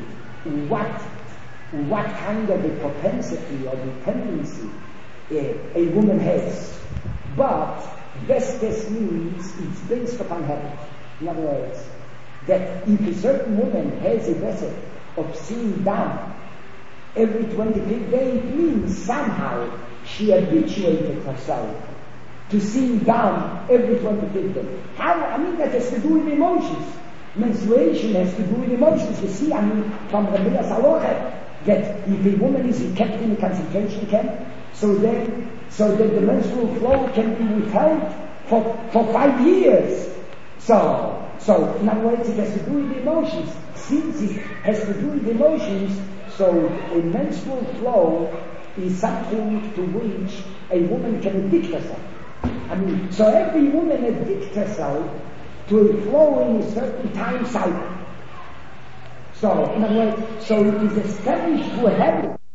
what kind of a propensity or dependency a woman has. But Vestas means it's based upon habit. In other words, that if a certain woman has a vessel of seeing down every 25th day, it means somehow she habituated herself to seeing down every 25th day. That has to do with emotions. Menstruation has to do with emotions. You see, from Rabbi Saloche, that if a woman is kept in a concentration camp, so that the menstrual flow can be withheld for 5 years. So in other words, it has to do with emotions. Since it has to do with emotions, so a menstrual flow is something to which a woman can addict herself. So every woman addicts herself to a flow in a certain time cycle. So in other words, so it is established to a habit